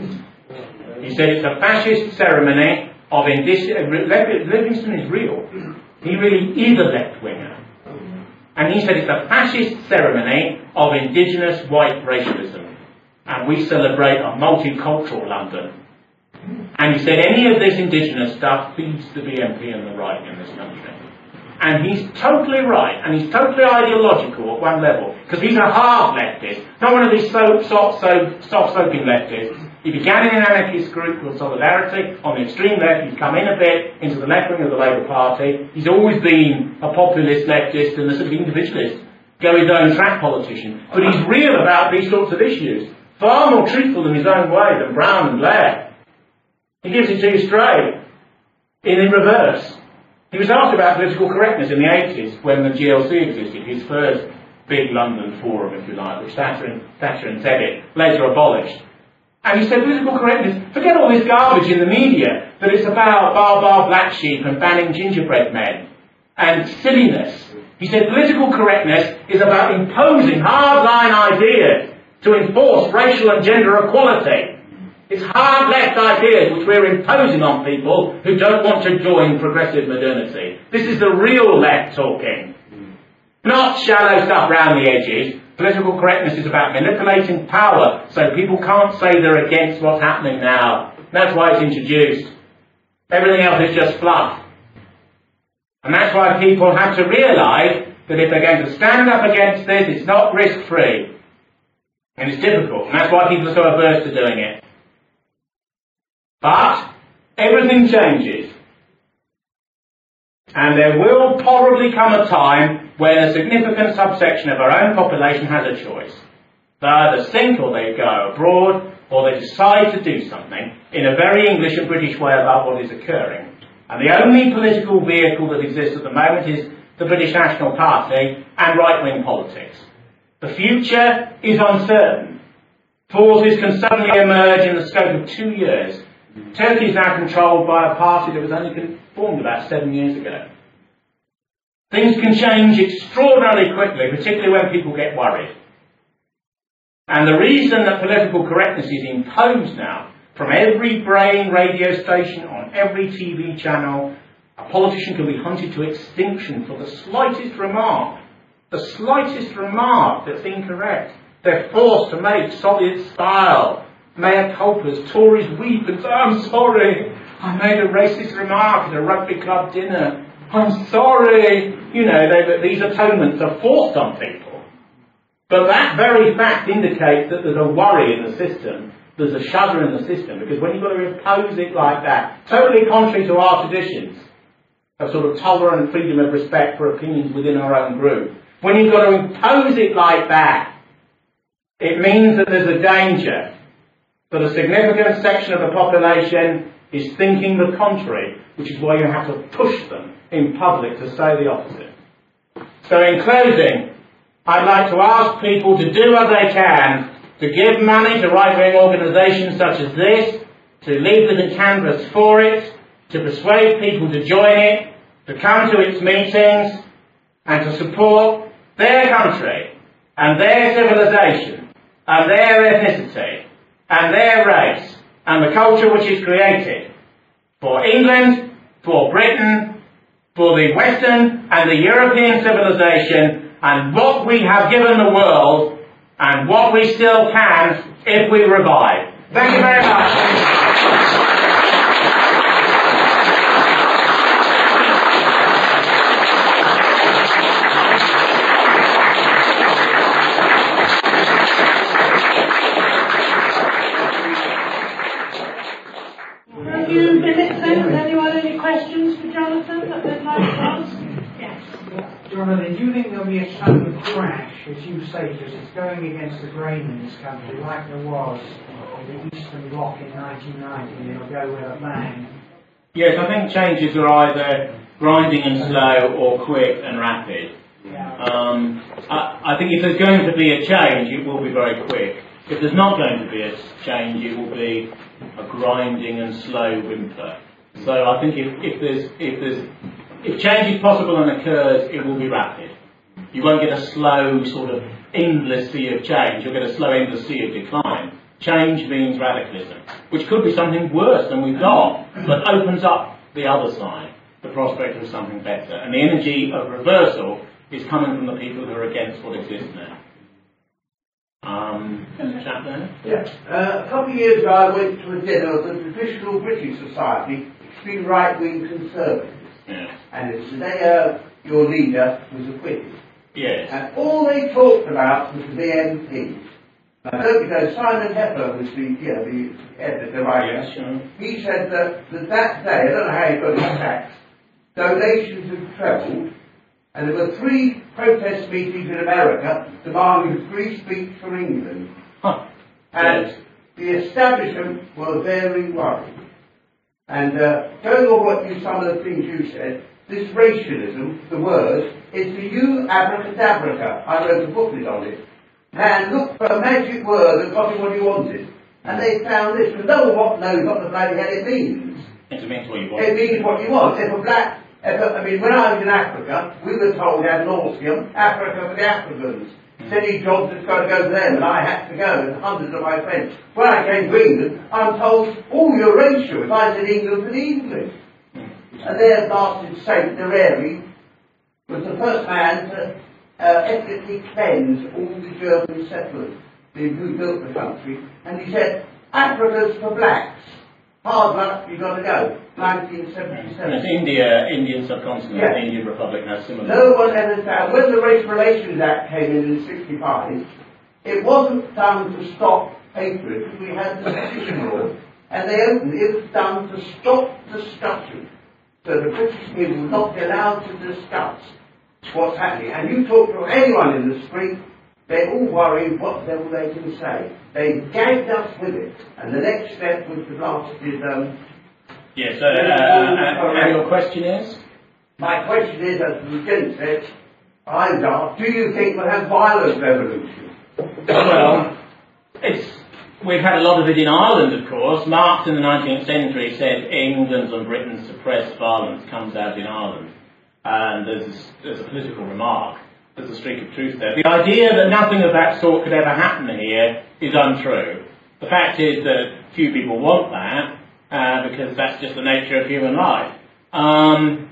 He said it's a fascist ceremony of indigenous... Livingston is real. He really is a left-winger. And he said it's a fascist ceremony of indigenous white racialism. And we celebrate a multicultural London. And he said any of this indigenous stuff feeds the B N P and the right in this country. And he's totally right, and he's totally ideological at one level, because he's a hard leftist, not one of these soft, soft, soft, soft-soaping leftists. He began in an anarchist group called Solidarity. On the extreme left, he's come in a bit into the left wing of the Labour Party. He's always been a populist leftist and a sort of individualist, go his own track politician. But he's real about these sorts of issues, far more truthful in his own way than Brown and Blair. He gives it to you straight, in, in reverse. He was asked about political correctness in the eighties, when the G L C existed, his first big London forum, if you like, which Thatcher and, Thatcher and Tebbit later abolished. And he said, political correctness, forget all this garbage in the media, that it's about bar bar black sheep and banning gingerbread men, and silliness. He said, political correctness is about imposing hardline ideas to enforce racial and gender equality. It's hard left ideas which we're imposing on people who don't want to join progressive modernity. This is the real left talking. Not shallow stuff round the edges. Political correctness is about manipulating power so people can't say they're against what's happening now. That's why it's introduced. Everything else is just fluff. And that's why people have to realise that if they're going to stand up against this, it's not risk-free. And it's difficult. And that's why people are so averse to doing it. But everything changes. And there will probably come a time when a significant subsection of our own population has a choice. They either sink or they go abroad, or they decide to do something in a very English and British way about what is occurring. And the only political vehicle that exists at the moment is the British National Party and right-wing politics. The future is uncertain. Forces can suddenly emerge in the scope of two years. Turkey is now controlled by a party that was only formed about seven years ago. Things can change extraordinarily quickly, particularly when people get worried. And the reason that political correctness is imposed now from every brain radio station on every T V channel, a politician can be hunted to extinction for the slightest remark, the slightest remark that's incorrect. They're forced to make Soviet-style mea culpas. Tories weep and say, I'm sorry, I made a racist remark at a rugby club dinner. I'm sorry. You know, they, these atonements are forced on people. But that very fact indicates that there's a worry in the system, there's a shudder in the system, because when you've got to impose it like that, totally contrary to our traditions of sort of tolerant freedom of respect for opinions within our own group, when you've got to impose it like that, it means that there's a danger that a significant section of the population is thinking the contrary, which is why you have to push them in public to say the opposite. So in closing, I'd like to ask people to do what they can to give money to right-wing organisations such as this, to leaflet and canvass for it, to persuade people to join it, to come to its meetings, and to support their country, and their civilization, and their ethnicity, and their race, and the culture which is created for England, for Britain, for the Western and the European civilization, and what we have given the world, and what we still can if we revive. Thank you very much. A few minutes then. Has anyone any questions for Jonathan that they'd like to ask? Yes. Jonathan, do you think there'll be a sudden crash, as you say, because it's going against the grain in this country, like there was in the Eastern Bloc in nineteen ninety, and it'll go with a bang? Yes, I think changes are either grinding and slow or quick and rapid. Yeah. Um, I, I think if there's going to be a change, it will be very quick. If there's not going to be a change, it will be a grinding and slow whimper. So I think if, if there's if there's if change is possible and occurs, it will be rapid. You won't get a slow sort of endless sea of change. You'll get a slow endless sea of decline. Change means radicalism, which could be something worse than we've got, but opens up the other side, the prospect of something better. And the energy of reversal is coming from the people who are against what exists now. Um, chat there? Yeah. Uh, a couple of years ago I went to a dinner of the Traditional British Society, extreme right-wing conservatives. Yes. And it's today uh, your leader was acquitted. Yes. And all they talked about was the M P. Now, don't you know, Simon Hepper was the, you know, the editor, right? Yes, sure. He said that, that that day, I don't know how he got his facts, donations had trebled, and there were three protest meetings in America demanding free speech from England. Huh. And Yes. the establishment were very worried. And uh, going on what you, some of the things you said, this racialism, the word, is the you abracadabra. I wrote a booklet on it. And look for a magic word that got him what he wanted. And they found this, because no one knows what the bloody hell it means. It means what you want. It means what you want. If a black, if a, I mean, when I was in Africa, we were told ad nauseum, Africa for the Africans. Any jobs that's got to go to them, and I had to go, and hundreds of my friends. When I came to England, I'm told, oh, you're racial. If I said England for the English. And their bastard Saint Nereri was the first man to uh, ethnically cleanse all the German settlers who built the country. And he said, Africa's for blacks. Hard luck, you've got to go. nineteen seventy-seven. Yes, India, Indian subcontinent, Yeah. the Indian Republic has similar. No one ever found. When the Race Relations Act came in in sixty-five, it wasn't done to stop hatred, because we had the petition law, and they opened it. It was done to stop discussion. So the British people would not be allowed to discuss. what's happening. And you talk to anyone in the street, they all worry what the hell they can say. They gagged us with it. And the next step was the last is, um... Yes, uh, uh, and your question is? My question is, as the lieutenant said, I was asked, do you think we'll have violent revolution? Well, it's, we've had a lot of it in Ireland, of course. Marx in the nineteenth century said England's and Britain's suppressed violence comes out in Ireland. And there's, there's a political remark. There's a streak of truth there. The idea that nothing of that sort could ever happen here is untrue. The fact is that few people want that, uh, because that's just the nature of human life. Um,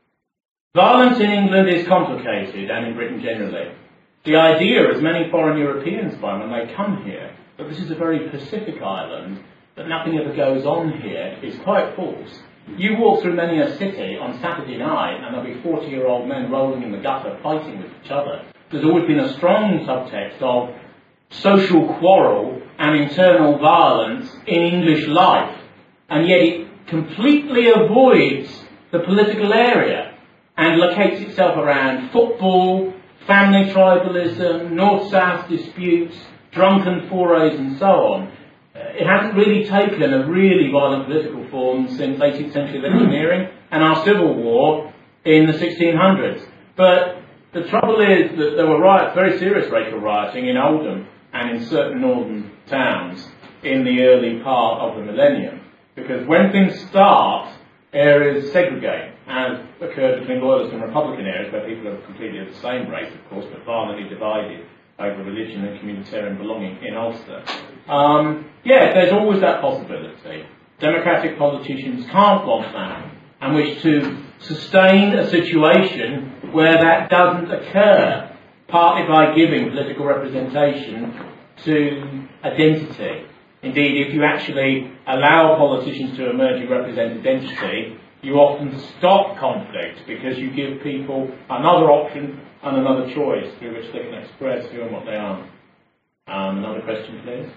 violence in England is complicated, and in Britain generally. The idea, as many foreign Europeans find when they come here, that this is a very Pacific island, that nothing ever goes on here, is quite false. You walk through many a city on Saturday night and there'll be forty-year-old men rolling in the gutter fighting with each other. There's always been a strong subtext of social quarrel and internal violence in English life, and yet it completely avoids the political area and locates itself around football, family tribalism, north-south disputes, drunken forays and so on. It hasn't really taken a really violent political form since eighteenth century electioneering and our civil war in the sixteen hundreds. But the trouble is that there were riots, very serious racial rioting in Oldham and in certain northern towns in the early part of the millennium. Because when things start, areas segregate, as occurred between Loyalist and Republican areas where people are completely of the same race, of course, but violently divided over religion and communitarian belonging in Ulster. Um, yeah, there's always that possibility. Democratic politicians can't want that and wish to sustain a situation where that doesn't occur, partly by giving political representation to identity. Indeed, if you actually allow politicians to emerge who represent identity, you often stop conflict because you give people another option and another choice through which they can express who and what they are. Um, another question, please.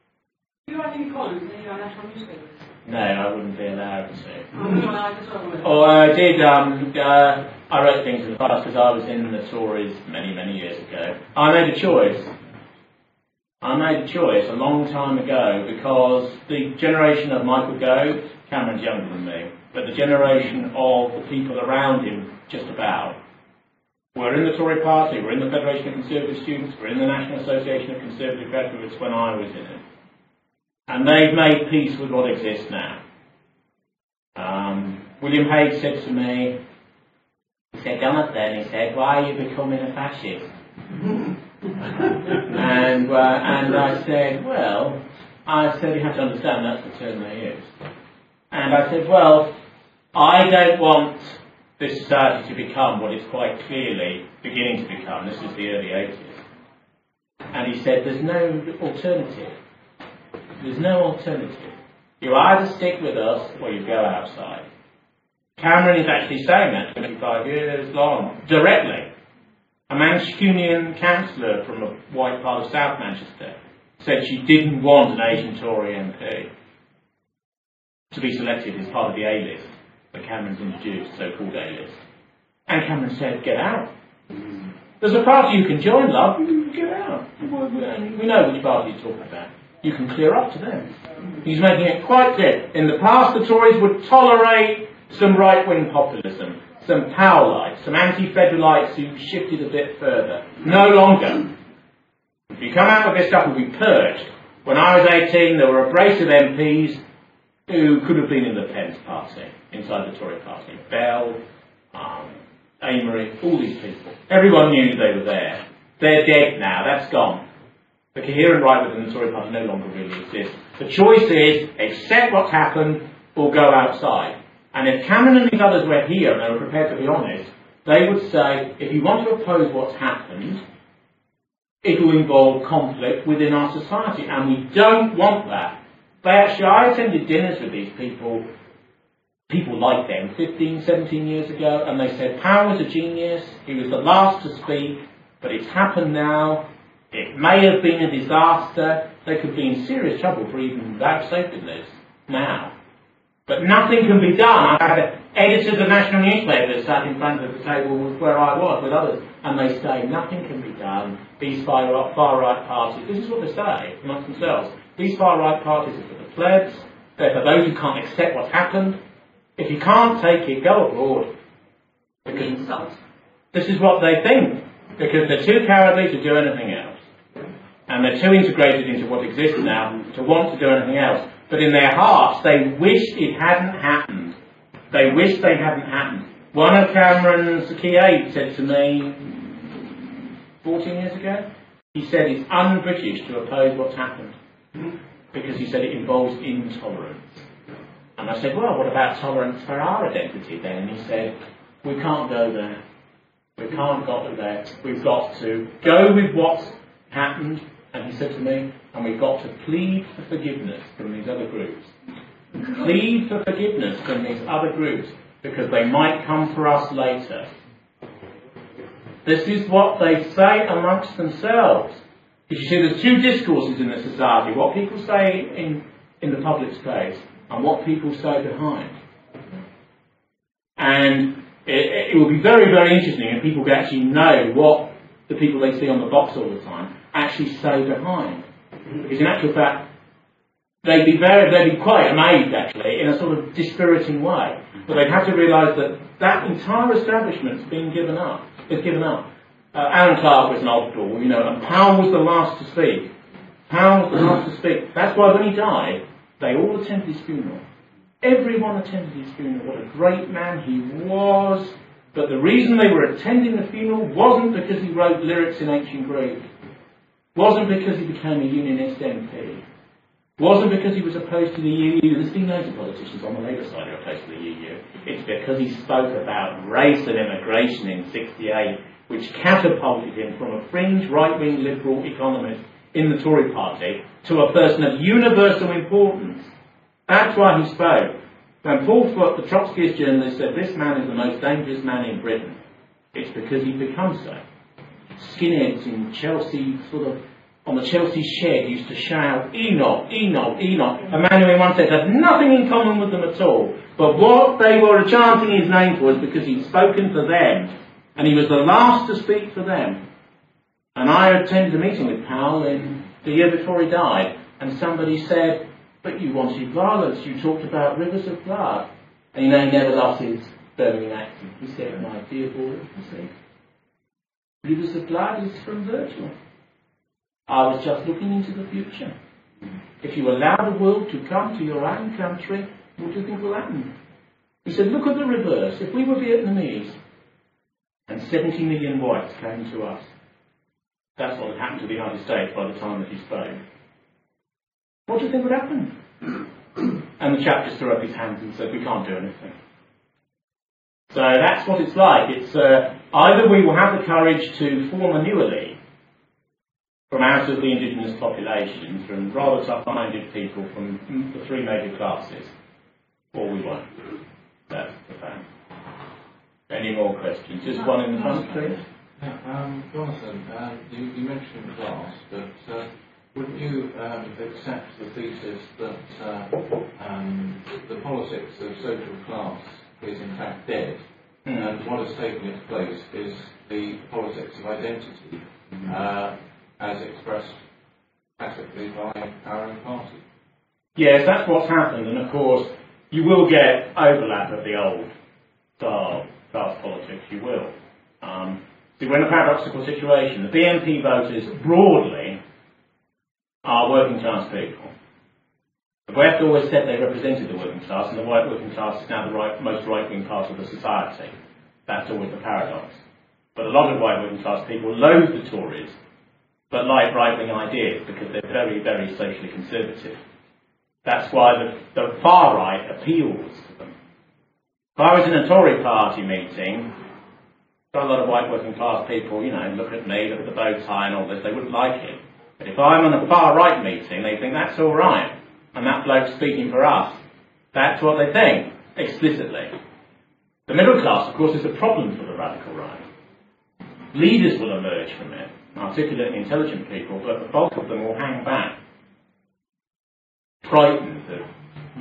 Do you write any columns in your national newspapers? No, I wouldn't be allowed to. Oh, no, I just don't Oh, I did. Um, uh, I wrote things in the past because I was in the Tories many, many years ago. I made a choice. I made a choice a long time ago because the generation of Michael Gove, Cameron's younger than me, but the generation of the people around him, just about, were in the Tory party, were in the Federation of Conservative Students, were in the National Association of Conservative Graduates when I was in it. And they've made peace with what exists now. Um, William Hague said to me, he said, Jonathan, he said, why are you becoming a fascist? and, uh, and I said, well, I said, you have to understand that's the term they use. And I said, well, I don't want this society to become what it's quite clearly beginning to become. This is the early eighties. And he said, there's no alternative. There's no alternative. You either stick with us or you go outside. Cameron is actually saying that twenty-five years long, directly. A Mancunian councillor from a white part of South Manchester said she didn't want an Asian Tory M P to be selected as part of the A-list that Cameron's introduced, so-called A-list. And Cameron said, get out. There's a party you can join, love, get out. We know which party he's talking about. You can clear up to them. He's making it quite clear. In the past, the Tories would tolerate some right-wing populism, some Powellites, some anti-federalites who shifted a bit further. No longer. If you come out with this stuff, will be purged. When I was eighteen, there were a brace of M Ps who could have been in the Pence party, inside the Tory party. Bell, um, Amory, all these people. Everyone knew they were there. They're dead now. That's gone. The coherent right within the Tory party no longer really exists. The choice is accept what's happened or go outside. And if Cameron and these others were here and they were prepared to be honest, they would say, if you want to oppose what's happened, it will involve conflict within our society. And we don't want that. They actually, I attended dinners with these people, people like them, fifteen, seventeen years ago, and they said, Power was a genius, he was the last to speak, but it's happened now. It may have been a disaster. They could be in serious trouble for even vouchsafing this now. But nothing can be done. I had editors of national newspapers sat in front of the table where I was with others, and they say nothing can be done. These far right, far right parties, this is what they say amongst themselves. These far right parties are for the plebs, they're for those who can't accept what's happened. If you can't take it, go abroad. Because this is what they think. Because they're too cowardly to do anything else. And they're too integrated into what exists now to want to do anything else. But in their hearts, they wish it hadn't happened. They wish they hadn't happened. One of Cameron's key aides said to me fourteen years ago, he said it's un-British to oppose what's happened. Because he said it involves intolerance. And I said, well, what about tolerance for our identity then? And he said, we can't go there. We can't go there. We've got to go with what's happened. And he said to me, and we've got to plead for forgiveness from these other groups. Plead for forgiveness from these other groups, because they might come for us later. This is what they say amongst themselves. Because you see, there's two discourses in the society. What people say in, in the public space, and what people say behind. And it, it will be very, very interesting if people could actually know what the people they see on the box all the time actually say behind. Because in actual fact, they'd be very, they'd be quite amazed actually, in a sort of dispiriting way. But they'd have to realise that that entire establishment's been given up. It's given up. Uh, Alan Clark was an old fool, you know, and Powell was the last to speak. Powell was the last to speak. That's why when he died, they all attended his funeral. Everyone attended his funeral. What a great man he was. But the reason they were attending the funeral wasn't because he wrote lyrics in ancient Greek. Wasn't because he became a Unionist M P. Wasn't because he was opposed to the E U. There's been loads of politicians on the Labour side who are opposed to the E U. It's because he spoke about race and immigration in sixty-eight, which catapulted him from a fringe right-wing liberal economist in the Tory party to a person of universal importance. That's why he spoke. When Paul Foot, the Trotskyist journalist, said this man is the most dangerous man in Britain, it's because he'd become so. Skinheads in Chelsea, sort of, on the Chelsea shed, used to shout, Enoch, Enoch, Enoch. A man who in one sense had nothing in common with them at all. But what they were chanting his name for was because he'd spoken for them. And he was the last to speak for them. And I attended a meeting with Powell in the year before he died. And somebody said, but you wanted violence, you talked about rivers of blood. And you know, he never lost his Birmingham accent. He said, my dear boy, he said, rivers of blood is from Virgil. I was just looking into the future. If you allow the world to come to your own country, what do you think will happen? He said, look at the reverse. If we were Vietnamese and seventy million whites came to us, that's what had happened to the United States by the time that he spoke. What do you think would happen? And the chap just threw up his hands and said, we can't do anything. So that's what it's like. It's uh, either we will have the courage to form a new elite from out of the indigenous population, from rather tough-minded people from the three major classes, or we won't. That's the fact. Any more questions? Just one in the front, please. Yeah, um, Jonathan, uh, you, you mentioned class, but uh, wouldn't you um, accept the thesis that uh, um, the politics of social class is in fact dead, mm. and what has taken its place is the politics of identity, mm. uh, as expressed classically by our own party? Yes, that's what's happened, and of course you will get overlap of the old style class politics, you will. Um, see, we're in a paradoxical situation. The B N P voters broadly are working class people. The left always said they represented the working class, and the white working class is now the right, most right-wing part of the society. That's always the paradox. But a lot of white working class people loathe the Tories, but like right-wing ideas because they're very, very socially conservative. That's why the, the far right appeals to them. If I was in a Tory party meeting, got a lot of white working class people, you know, look at me, look at the bow tie and all this, they wouldn't like it. But if I'm in a far right meeting, they think that's all right. And that bloke's speaking for us. That's what they think, explicitly. The middle class, of course, is a problem for the radical right. Leaders will emerge from it, articulate and intelligent people, but the bulk of them will hang back, frightened of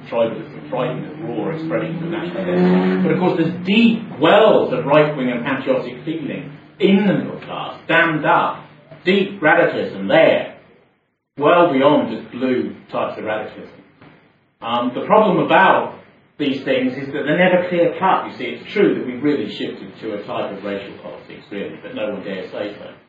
tribalism, frightened of raw expressions of nationalism. But of course there's deep wells of right-wing and patriotic feeling in the middle class, dammed up, deep radicalism there, well beyond just blue types of radicalism. Um, the problem about these things is that they're never clear-cut. You see, it's true that we've really shifted to a type of racial politics, really, but no one dares say so.